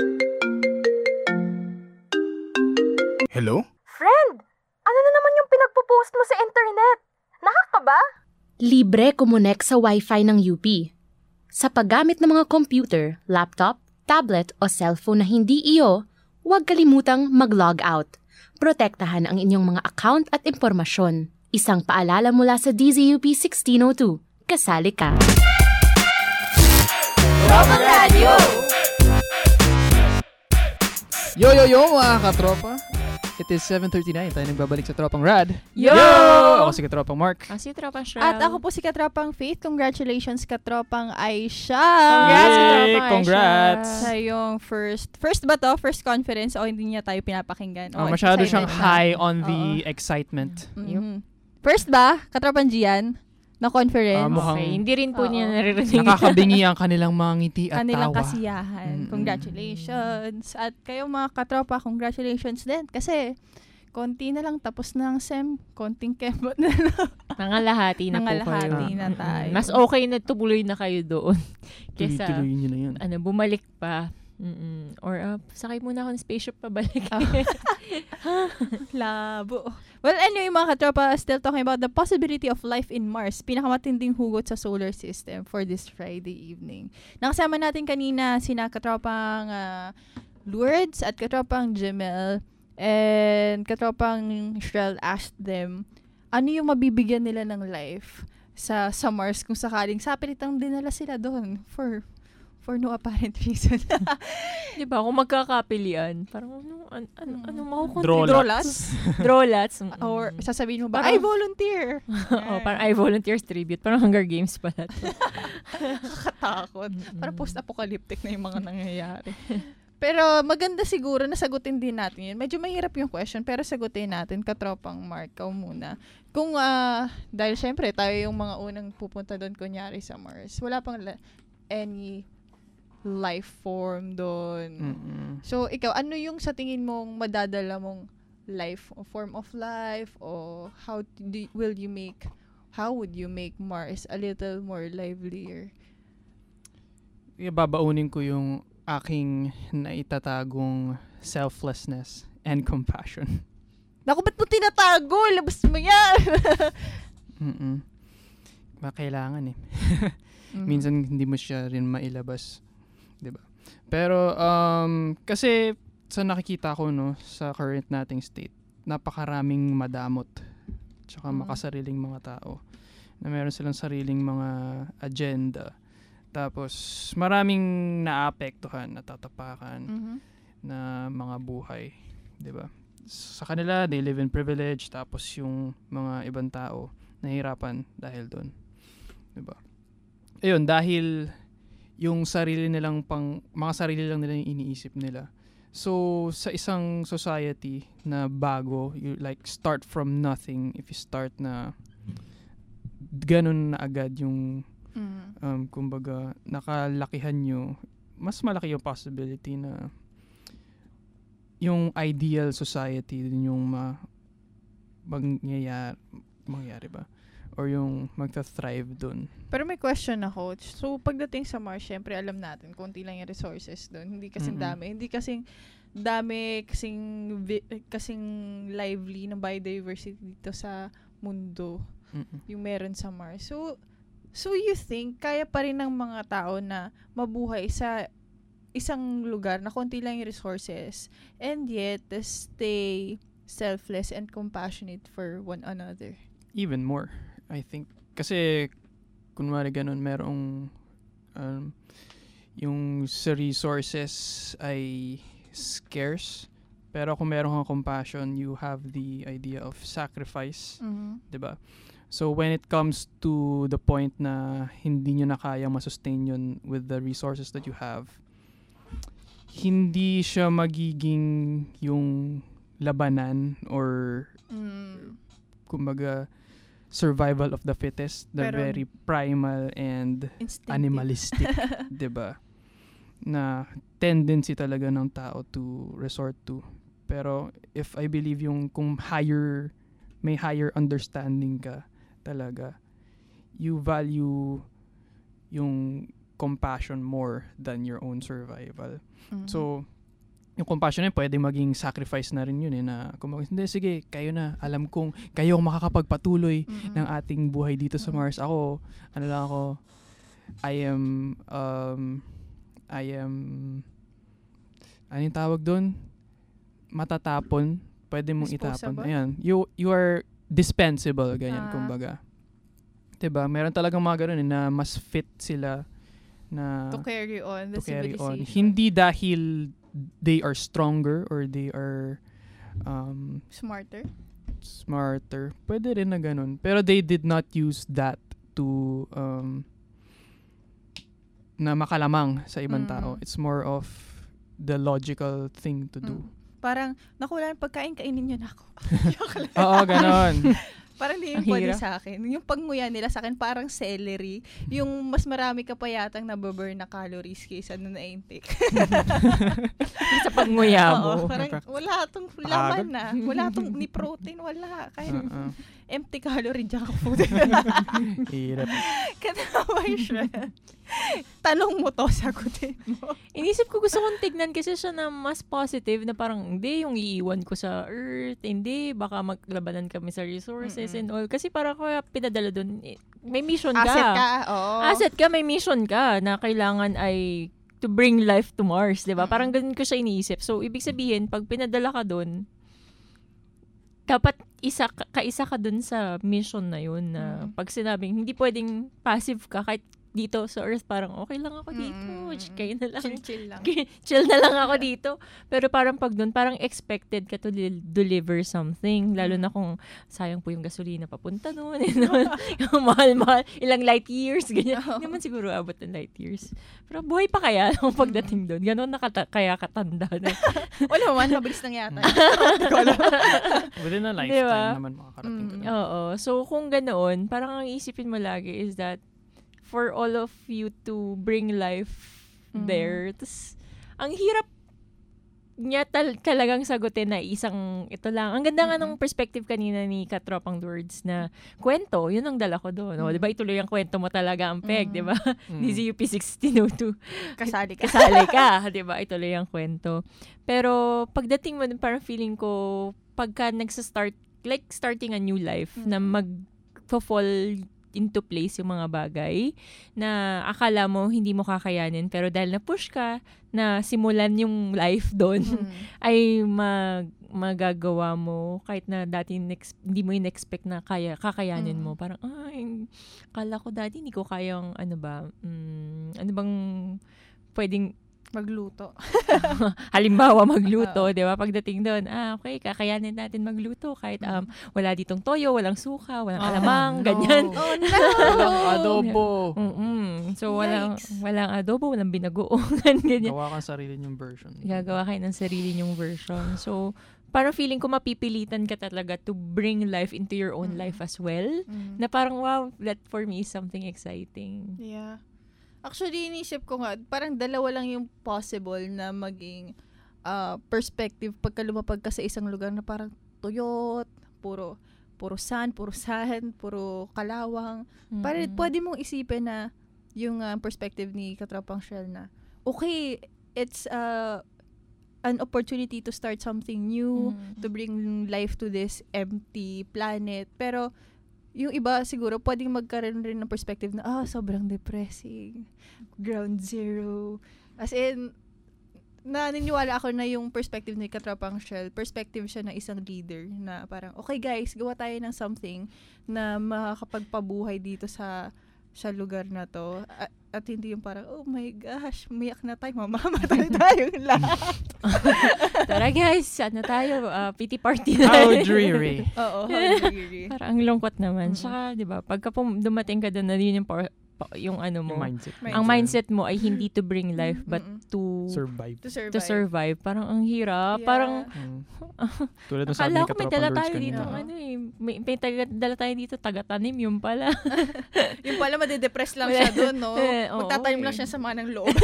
Hello? Friend! Ano na naman yung pinagpo-post mo sa internet? Nahak ka ba? Libre kumonek sa Wi-Fi ng U P. Sa paggamit ng mga computer, laptop, tablet o cellphone na hindi iyo, huwag kalimutang mag-log out. Protektahan ang inyong mga account at impormasyon. Isang paalala mula sa D Z U P sixteen oh two. Kasali ka! Tropang Radio! Yo, yo, yo, mga katropa. It is seven thirty-nine. Tayo nagbabalik sa Tropang Rad. Yo! Ako si Katropang Mark. Ako si Katropang Shell. At ako po si Katropang Faith. Congratulations, Katropang Aisha! Congrats, Yay! Katropang Aisha! Congrats! Sa yung first, first ba to? First conference o hindi niya tayo pinapakinggan? Oh, O, masyado excited siyang na. high on the Oo. excitement. Mhm. First ba? Katropang Gian? Na conference? Ah, mukhang- Okay, hindi rin po Oo. niya naririnig. Nakakabingi ang kanilang mga ngiti at Kanilang tawa. kasiyahan. Mm-mm. Congratulations. At kayo mga katropa, congratulations din. Kasi, konti na lang tapos na ang SEM. Konting kebot na lang. Nangalahati na po kayo. Nangalahati na tayo. Mas okay na tuloy na kayo doon. Kesa, Tuloy-tuloy nyo na yun. ano, bumalik pa. Mm-mm. Or, uh, sakay muna ako ng spaceship pabalik. Labo. Well, anyway, mga katropa, still talking about the possibility of life in Mars. Pinakamatinding hugot sa solar system for this Friday evening. Nakasama natin kanina sina katropang uh, Lourdes at katropang Jemel. And katropang Shrel asked them, ano yung mabibigyan nila ng life sa, sa Mars kung sakaling sapilitang dinala sila doon for for no apparent reason. Di ba? Kung magkakapilian, parang ano, ano, ano, ano makukontribute? Drawlats. Drawlats. Or sasabihin mo ba, Parang- I volunteer! oh, parang I volunteers tribute. Parang Hunger Games pala to. Nakakatakot. Parang post-apocalyptic na yung mga nangyayari. Pero maganda siguro na sagutin din natin yun. Medyo mahirap yung question, pero sagutin natin. Katropang Mark, ikaw muna. Kung, ah, dahil syempre, tayo yung mga unang pupunta doon, kunyari sa Mars. Wala pang la- any life form doon. Mm-mm. So, ikaw, ano yung sa tingin mong madadala mong life, o form of life, o how do, will you make, how would you make Mars a little more livelier? Babaunin ko yung aking naitatagong selflessness and compassion. Naku, ba't mo tinatago? Labas mo yan! Mm-mm. Ba, kailangan eh. Mhm. Minsan hindi mo siya rin mailabas. Diba? Pero, um, kasi sa nakikita ko, no, sa current nating state, napakaraming madamot tsaka Mm. makasariling mga tao na meron silang sariling mga agenda. Tapos, maraming naapektuhan, natatapakan Mhm. na mga buhay. Diba? Sa kanila, they live in privilege. Tapos, yung mga ibang tao, nahihirapan dahil doon. Diba? Ayun, dahil yung sarili nilang pang, mga sarili lang nila yung iniisip nila. So, sa isang society na bago, you like start from nothing. If you start na ganun na agad yung Mhm. um, kumbaga, nakalakihan nyo, mas malaki yung possibility na yung ideal society din yung ma mangyayari, mangyayari ba? Or yung magta-thrive dun. Pero may question ako. So, pagdating sa Mars, syempre alam natin, konti lang yung resources doon. Hindi kasing Mm-mm. dami. Hindi kasing dami, kasing, vi- kasing lively ng biodiversity dito sa mundo. Mm-mm. Yung meron sa Mars. So, so you think, kaya pa rin ng mga tao na mabuhay sa isang lugar na konti lang yung resources and yet stay selfless and compassionate for one another? Even more, I think. Kasi, kunwari ganun, merong um, yung sa resources ay scarce. Pero kung meron kang compassion, you have the idea of sacrifice. Mhm. Diba? So, when it comes to the point na hindi nyo na kayang masustain yun with the resources that you have, hindi siya magiging yung labanan or Mm. kumbaga survival of the fittest, the Pero very primal and instinctive. animalistic, 'di ba? Na tendency talaga ng tao to resort to. Pero if I believe yung kung higher may higher understanding ka talaga, you value yung compassion more than your own survival. Mhm. So, yung compassion na yun, pwede maging sacrifice na rin yun eh, na kung hindi, sige, kayo na, alam kong kayo ang makakapagpatuloy Mhm. ng ating buhay dito sa Mars. Ako, ano lang ako, I am, um, I am, ano yung tawag doon? Matatapon. Pwede mong itapon. Disposable? Ayan. You, you are dispensable, ganyan, Ah. kumbaga. Diba? Meron talagang mga ganun eh, na mas fit sila na To carry on the to carry on. civilization. Hindi dahil they are stronger or they are um, smarter. Smarter. Pwede rin na ganun. Pero they did not use that to um, na makalamang sa ibang Mm. tao. It's more of the logical thing to do. Mm. Parang, naku, wala ng pagkain, kainin nyo na ako. Oo, ganon. Parang hindi yung Ang pwede hirap. sa akin. Yung panguya nila sa akin, parang celery. Yung mas marami ka pa yatang nababurn na calories kaysa nung na-intake. Sa panguya mo. Oo, parang wala tong laman na. Wala tong ni protein, wala. Kahit Uh-uh. empty calorie junk food. Hirap. Katawa siya. Tanong mo to, sagutin mo. Inisip ko gusto kong tignan kasi siya na mas positive na parang hindi yung iiwan ko sa earth, hindi baka maglabanan kami sa resources Mm-mm. and all. Kasi parang kaya pinadala dun, eh, may mission ka. Asset ka, oo. Asset ka, may mission ka na kailangan ay to bring life to Mars, di ba? Parang ganun ko siya iniisip. So, ibig sabihin, pag pinadala ka dun, dapat isa ka, kaisa ka dun sa mission na yun na Mm. pag sinabing hindi pwedeng passive ka kahit dito sa Earth, parang okay lang ako dito. Mm. Kayo na lang. Chill-chill lang. Chill na lang ako dito. Pero parang pag dun, parang expected ka to li- deliver something. Lalo na kung sayang po yung gasolina papunta nun. Yung mahal-mahal. Ilang light years. Ganyan. Hindi naman siguro abot ng light years. Pero buhay pa kaya nung pagdating dun. Ganon na kata- kaya katanda na. Wala man, mabilis lang yata. Within a lifetime Diba? naman makakarating ka. Mm, oo. So, kung ganoon, parang ang isipin mo lagi is that for all of you to bring life Mm. there. Tas, ang hirap niya tal- talagang sagutin na isang ito lang. Ang ganda nga ng perspective kanina ni Katropang Words na kwento, yun ang dala ko doon. No? Mm. Di ba ituloy ang kwento mo talaga ang peg, Mm. di ba? Mm. D Z U P sixteen oh two. Kasali ka. Kasali ka, di ba? Ituloy ang kwento. Pero pagdating mo dun, parang feeling ko, pagka nagsa-start, like starting a new life, Mm. na mag-fall into place yung mga bagay na akala mo hindi mo kakayanin, pero dahil na-push ka na simulan yung life doon, Mm. ay mag magagawa mo kahit na dati nex- hindi mo in-expect na kaya kakayanin Mm. mo. Parang, ay, akala ko dati hindi ko kayang, ano ba, mm, ano bang pwedeng Magluto. halimbawa magluto, 'di ba? Pagdating doon, ah okay, kakayanin natin magluto kahit um wala ditong toyo, walang suka, walang Ah, alamang, no. ganyan. Oh no! Walang adobo. Mm-mm. So walang Yikes. walang adobo, walang binagoongan, ganyan. Gawa kang sarili niyong version. Gagawa kayo ng sarili niyong version. So parang feeling ko mapipilitan ka talaga to bring life into your own Mm. life as well. Mm. Na parang wow, that for me is something exciting. Yeah. Actually, inisip ko nga, parang dalawa lang yung possible na maging uh, perspective pagka lumapag ka sa isang lugar na parang tuyot, puro, puro sand, puro sand, puro kalawang. Mm-mm. Parang pwede mong isipin na yung uh, perspective ni Katropang Shell na, okay, it's uh, an opportunity to start something new, Mm. to bring life to this empty planet. Pero, yung iba siguro pwedeng magkaroon rin ng perspective na ah sobrang depressing, ground zero, as in naniniwala ako na yung perspective ni Katropang Shell, perspective siya ng isang leader na parang okay guys, gawa tayo ng something na makakapagpabuhay dito sa sa lugar na to at, at hindi yung parang oh my gosh, umiyak na tayo, mamamatay tayong lahat. Tara guys, ano tayo, uh, pity party na. How dreary. Oo, how dreary. Parang ang lungkot naman. Mm-hmm. Saka, di ba, pagka pum- dumating ka doon na yun yung, par- pa- yung ano mo, Yung mindset. ang mindset mo ay hindi to bring life, but Mm-mm. to Survive. To survive. to survive. Parang ang hirap. Yeah. Parang, Mm. Tulad ng sabi akala ni ko may Katropang dala Lords tayo dito, kanina. ano eh, may, may taga- dala tayo dito, taga-tanim, yung pala. Yung pala madidepress lang siya doon, no? Eh, oo, Magtatanim eh. lang siya sa mga ng loob.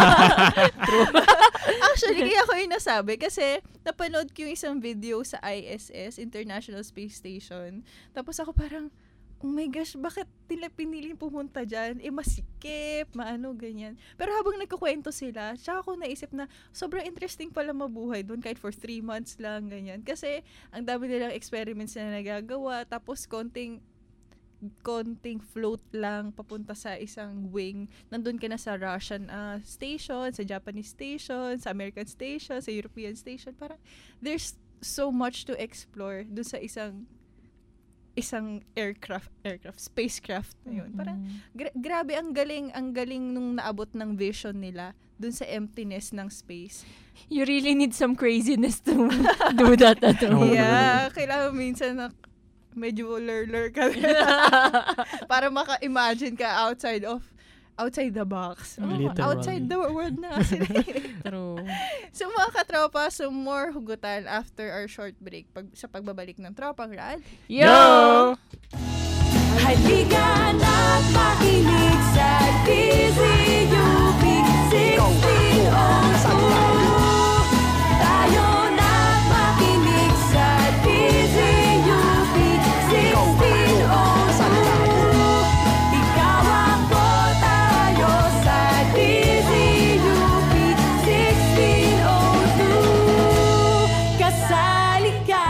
Actually, kaya ko yung nasabi kasi napanood ko yung isang video sa I S S, International Space Station. Tapos ako parang, oh my gosh, bakit nila piniling pumunta dyan? Eh, masikip, maano, ganyan. Pero habang nagkukwento sila, tsaka ako naisip na sobrang interesting pala mabuhay doon kahit for three months lang, ganyan. Kasi ang dami nilang experiments na nagagawa, tapos konting konting float lang papunta sa isang wing. Nandun ka na sa Russian uh, station, sa Japanese station, sa American station, sa European station. Parang there's so much to explore dun sa isang isang aircraft, aircraft, spacecraft na yun. Parang gra- grabe ang galing, ang galing nung naabot ng vision nila dun sa emptiness ng space. You really need some craziness to do that at all. Yeah, kailangan minsan na medyo lur-lur ka para maka-imagine ka outside of outside the box. Oh, outside the world na kasi. True. So mga katropa, so more hugutan after our short break pag, sa pagbabalik ng Tropang Rad. Yo! Halika na't makinig sa D Z U P sixteen oh two. Tayo na't makinig sa D Z U P sixteen oh two. Ikaw ako, tayo sa D Z U P sixteen oh two. Kasali ka.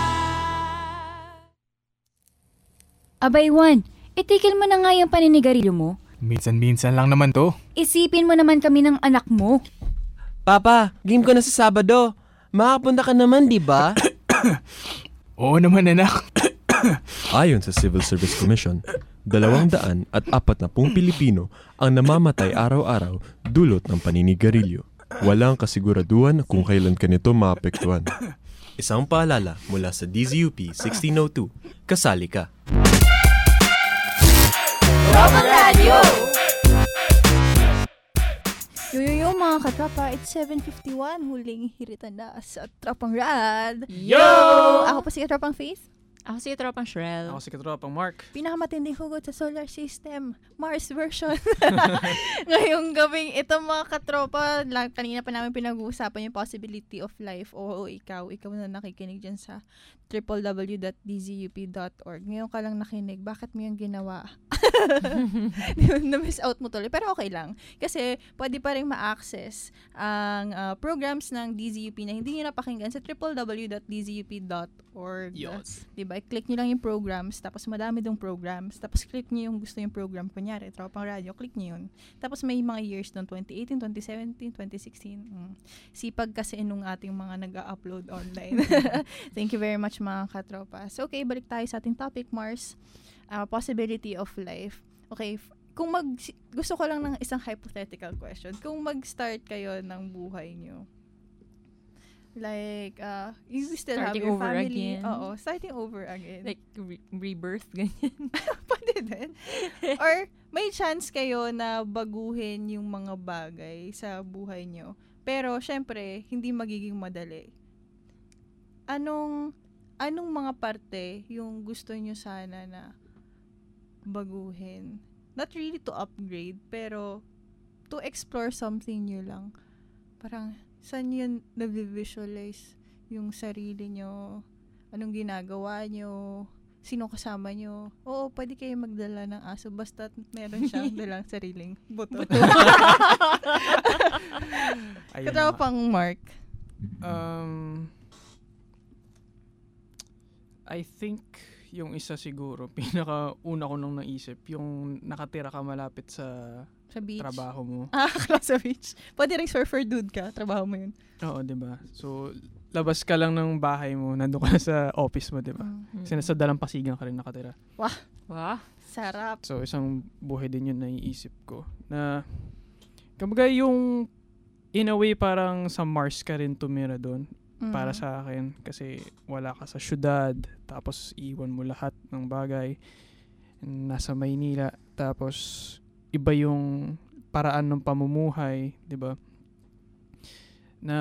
Abay, Juan, itigil mo na nga yung paninigarilyo mo. Minsan-minsan lang naman to. Isipin mo naman kami ng anak mo. Papa, game ko na sa Sabado. Makapunta ka naman, di ba? Oo naman, anak. Ayon sa Civil Service Commission, dalawang daan at apat na pung Pilipino ang namamatay araw-araw dulot ng paninigarilyo. Walang kasiguraduhan kung kailan ka nito maapektuhan. Isang paalala mula sa D Z U P sixteen oh two. Kasali ka. Tropang Radio! Yo, yo, yo, mga katropa, it's seven fifty-one, huling hiritan na sa Tropang Rad. Yo! Ako po si Katropang Faith. Ako si Katropang Shrel. Ako si Katropang Mark. Pinakamatinding hugot sa solar system, Mars version. Ngayong gabing ito mga katropa, lang, kanina pa namin pinag-uusapan yung possibility of life. Oo, ikaw, ikaw na nakikinig dyan sa w w w dot d z u p dot org. Ngayon ka lang nakinig, bakit mo yung ginawa? Na-miss out mo tuloy. Pero okay lang. Kasi pwede pa rin ma-access ang uh, programs ng D Z U P na hindi nyo napakinggan sa w w w dot d z u p dot org. Yes. Diba? I-click nyo lang yung programs, tapos madami dong programs, tapos click nyo yung gusto yung program. Kunyari, Tropang Radio, click nyo yun. Tapos may mga years doon, twenty eighteen, twenty seventeen, twenty sixteen. Mm. Sipag kasi nung ating mga nag-upload online. Thank you very much mga katropa. So okay, balik tayo sa ating topic, Mars. Uh, possibility of life. Okay, f- kung mag, gusto ko lang ng isang hypothetical question. Kung mag-start kayo ng buhay nyo, like, uh, you still starting have your over family. Again. Oo, starting over again. Like, re- rebirth, ganyan. Pwede din. Or, may chance kayo na baguhin yung mga bagay sa buhay nyo. Pero, syempre, hindi magiging madali. Anong, anong mga parte yung gusto nyo sana na baguhin? Not really to upgrade, pero to explore something new lang. Parang, saan yun na-visualize yung sarili nyo? Anong ginagawa nyo? Sino kasama nyo? Oo, pwede kayo magdala ng aso basta meron siyang dalang sariling buto. Katropang Mark. Um, I think yung isa siguro, pinaka-una ko nung naisip, yung nakatira ka malapit sa, sa beach. Trabaho mo. Ah, sa beach. Pwede rin surfer dude ka, trabaho mo yun. Oo, diba? So, labas ka lang ng bahay mo, nandun ka na sa office mo, diba? Mm-hmm. Kasi nasa Dalampasigan ka rin nakatira. Wah! Wah! Sarap! So, isang buhay din yun na iisip ko. Na, kumbaga yung, in a way, parang sa Mars ka rin tumira doon. Para sa akin, kasi wala ka sa syudad, tapos iwan mo lahat ng bagay, nasa Maynila, tapos iba yung paraan ng pamumuhay, di ba? Na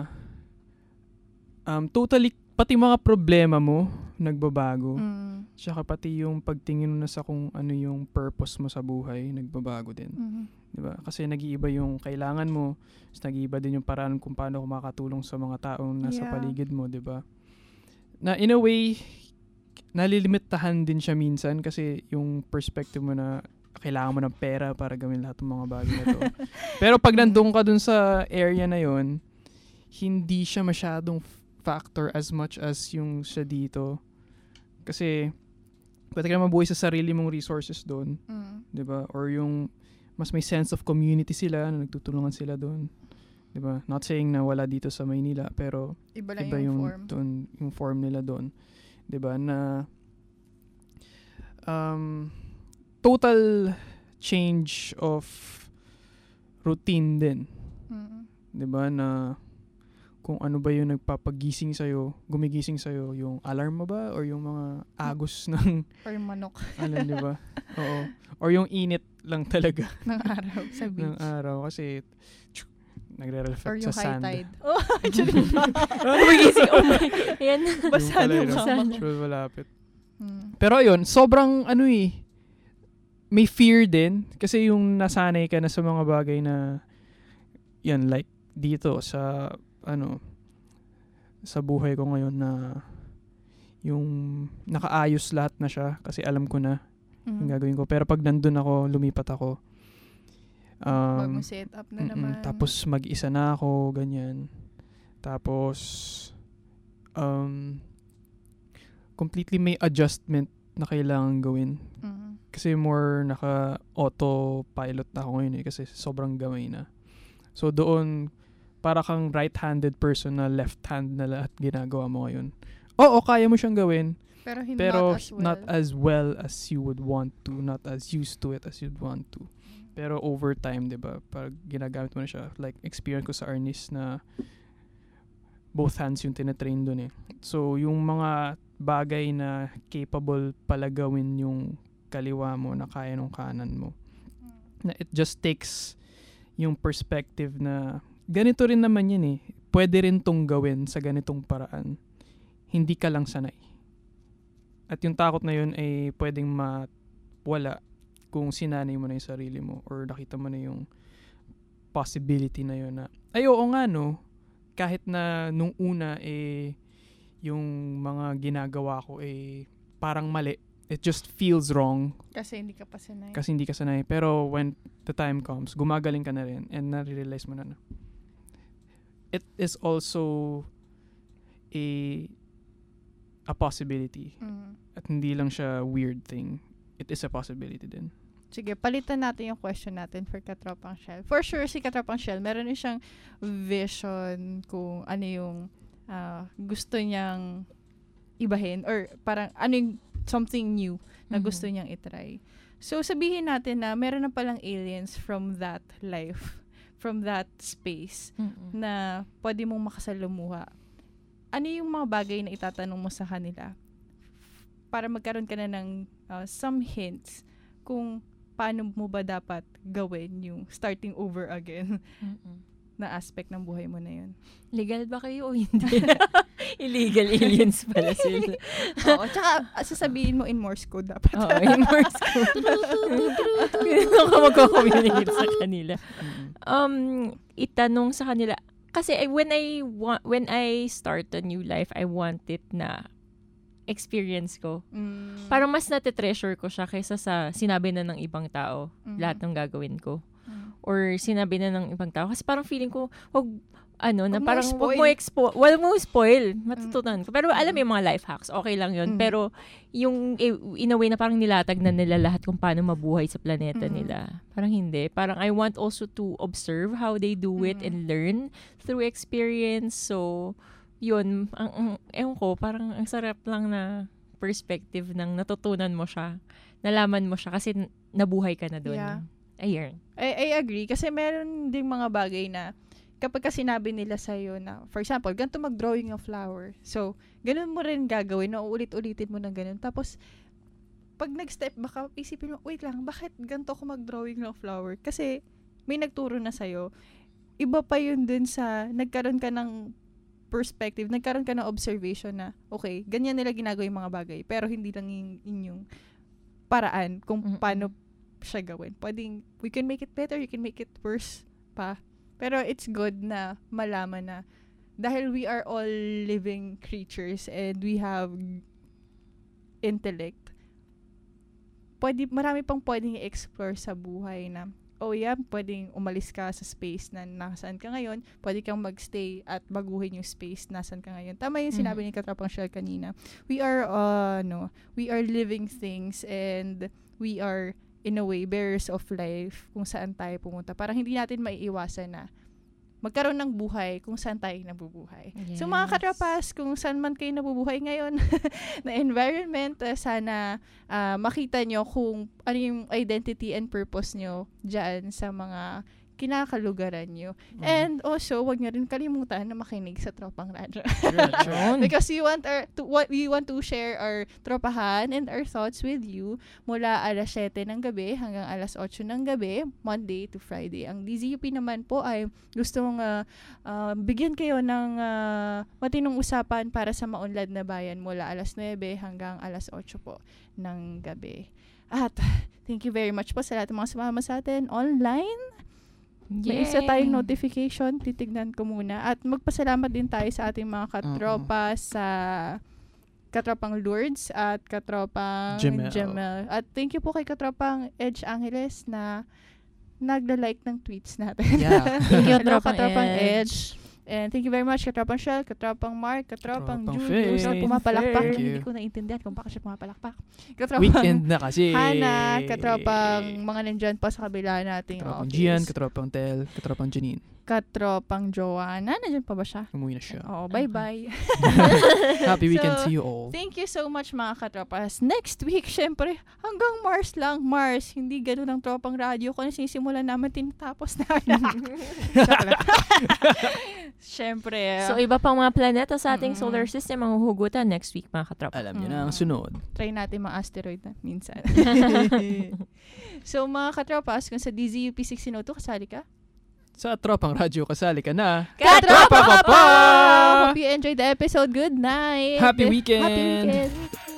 um, totally, pati mga problema mo, nagbabago. Mm. Tsaka pati yung pagtingin mo na sa kung ano yung purpose mo sa buhay, nagbabago din. Mm-hmm. Diba? Kasi nag-iiba yung kailangan mo, nag-iiba din yung paraan kung paano makakatulong sa mga taong nasa yeah. paligid mo, diba? Na in a way, nalilimitahan din siya minsan kasi yung perspective mo na kailangan mo ng pera para gawin lahat ng mga bagay na to. Pero pag nandun ka dun sa area na yon, hindi siya masyadong factor as much as yung siya dito. Kasi pwede ka na mabuhay sa sarili mong resources doon, mm. diba? Or yung mas may sense of community sila na nagtutulungan sila doon. 'Di ba? Not saying na wala dito sa Maynila, pero iba, lang iba yung, yung form. Doon, yung form nila doon. 'Di ba? Na um total change of routine din. Mm. 'Di ba na kung ano ba yung nagpapagising sa'yo, gumigising sa'yo, yung alarm mo ba or yung mga agos ng Or yung manok. ano, 'di ba? Oo. Or yung init lang talaga ng araw sa beach. ng araw kasi tsk, nagre-reflect Or yung sa high sand. tide. Oh, actually. Gumigising, oh my, ayan. Basa Yung pala yung yun, kama ko. actual malapit. Hmm. Pero ayun, sobrang ano eh, may fear din kasi yung nasanay ka na sa mga bagay na yan, like dito sa ano sa buhay ko ngayon na yung nakaayos lahat na siya kasi alam ko na Mhm. yung gagawin ko. Pero pag nandun ako, lumipat ako. Um, Bagong set up na mm-mm, naman. Tapos mag-isa na ako, ganyan. Tapos um, completely may adjustment na kailangan gawin. Mhm. Kasi more naka-autopilot na ako ngayon eh kasi sobrang gamay na. So doon, para kang right-handed person na left hand na lahat ginagawa mo ngayon. Oo, kaya mo siyang gawin. Pero hindi pero not as well. not as well as you would want to. Not as used to it as you'd want to. Pero over time, di ba? Pag ginagamit mo na siya. Like, experience ko sa Arnis na both hands yung tinatrain dun eh. So, yung mga bagay na capable pala gawin yung kaliwa mo na kaya nung kanan mo. Na it just takes yung perspective na ganito rin naman yun eh. Pwede rin tong gawin sa ganitong paraan. Hindi ka lang sanay. At yung takot na yun ay pwedeng mawala kung sinanay mo na yung sarili mo or nakita mo na yung possibility na yun na, ay oo nga no, kahit na nung una eh, yung mga ginagawa ko eh, parang mali. It just feels wrong. Kasi hindi ka pa sanay. Kasi hindi ka sanay. Pero when the time comes, gumagaling ka na rin and nare-realize mo na na. It is also a a possibility. Mm. At hindi lang siya weird thing. It is a possibility din. Sige, palitan natin yung question natin for Katropang Shell. For sure, si Katropang Shell, meron din siyang vision kung ano yung uh, gusto niyang ibahin or parang ano yung something new na Mhm. gusto niyang itry. So, sabihin natin na meron na palang aliens from that life, from that space, Mm-mm. na pwede mong makasalumuha. Ano yung mga bagay na itatanong mo sa kanila para magkaroon ka na ng uh, some hints kung paano mo ba dapat gawin yung starting over again Mm-mm. na aspect ng buhay mo na yun. Legal ba kayo o hindi? Illegal aliens pala sila. Oo, tsaka uh, sasabihin mo in Morse code dapat. Oo, in Morse code. Ganun ka magko-communicate sa kanila. Um, itanong sa kanila, kasi I, when I wa- when I start a new life, I want it na experience ko. Mm. Parang mas nate-treasure ko siya kaysa sa sinabi na ng ibang tao Mhm. lahat ng gagawin ko. Mm. Or sinabi na ng ibang tao. Kasi parang feeling ko, wag, ano, na Wag mo parang wag i-spoil. mo expo, wag mo spoil. Matutunan ko. Pero alam mo yung mga life hacks, okay lang yun. Mm. Pero yung eh, in a way na parang nilatag na nila lahat kung paano mabuhay sa planeta Mm. nila. Parang hindi. Parang I want also to observe how they do it Mm. and learn through experience. So, yun, ang, ang ewan ko, parang ang sarap lang na perspective ng natutunan mo siya. Nalaman mo siya kasi n- nabuhay ka na doon. Yeah. Ayun. I, I agree. Kasi meron ding mga bagay na kapag ka sinabi nila sa'yo na, for example, ganito mag-drawing ng flower. So, ganun mo rin gagawin, na uulit-ulitin mo ng ganun. Tapos, pag nag-step back ka, isipin mo, wait lang, bakit ganito ako mag-drawing ng flower? Kasi, may nagturo na sa'yo. Iba pa yun dun sa, nagkaroon ka ng perspective, nagkaroon ka ng observation na, okay, ganyan nila ginagawa yung mga bagay, pero hindi lang yung inyong paraan kung Mm-mm. paano siya gawin. Pwedeng, we can make it better, you can make it worse pa. Pero it's good na malaman na dahil we are all living creatures and we have intellect, pwede, marami pang pwedeng i-explore sa buhay na, oh yeah, pwedeng umalis ka sa space na nasaan ka ngayon, pwede kang magstay at baguhin yung space nasaan ka ngayon. Tama yung sinabi ni Katropang Shell kanina. We are, uh, no, we are living things and we are, in a way, bearers of life kung saan tayo pumunta. Parang hindi natin maiiwasan na magkaroon ng buhay kung saan tayo nabubuhay. Yes. So mga katrapas, kung saan man kayo nabubuhay ngayon na environment, uh, sana uh, makita nyo kung ano yung identity and purpose nyo dyan sa mga kinakalugaran nyo. Mm. And also, wag nyo rin kalimutan na makinig sa Tropang Radyo. True. Because we want our to, what we want to share our tropahan and our thoughts with you mula alas siyete ng gabi hanggang alas otso ng gabi, Monday to Friday. Ang D Z U P naman po ay gustong uh, uh, bigyan kayo ng uh, matinong usapan para sa maunlad na bayan mula alas nuwebe hanggang alas otso po ng gabi. At thank you very much po sa lahat ng mga sumama sa atin online. May isa tayong notification, titignan ko muna. At magpasalamat din tayo sa ating mga katropa uh-huh. sa katropang Lourdes at katropang Jamel. Jamel. At thank you po kay katropang Edge Angeles na nagla-like ng tweets natin. Yeah. Thank you, Hello, katropang, katropang Edge. Edge. And thank you very much, katropang Shell, katropang Mark, katropang Katropang Julius. Faith. Pumapalakpak. Thank you. Hindi ko naintindihan kung bakit siya pumapalakpak. Katropang Weekend na kasi. Hana, katropang mga nandyan pa sa kabila nating Katropang office. Gian, katropang Tel, katropang Janine. Katropang Joanna. Nandiyan pa ba siya? Umuwi na siya. Oo, bye-bye. Happy weekend So, to you all. Thank you so much mga katropas. Next week, syempre, hanggang Mars lang. Mars, hindi ganun ang tropang radyo. Kung sinisimulan namin, tinatapos na. Syempre. So, iba pang mga planeta sa ating mm-hmm. solar system ang huhugutan next week, mga katropa. Alam niyo na ang sunod. Try natin mga asteroid na minsan. So, mga katropas, kung sa D Z U P sixteen oh two, kasali ka? Sa Tropang Radyo, kasali ka na. Katropa ka pa! Hope you enjoyed the episode. Good night! Happy weekend! Happy weekend!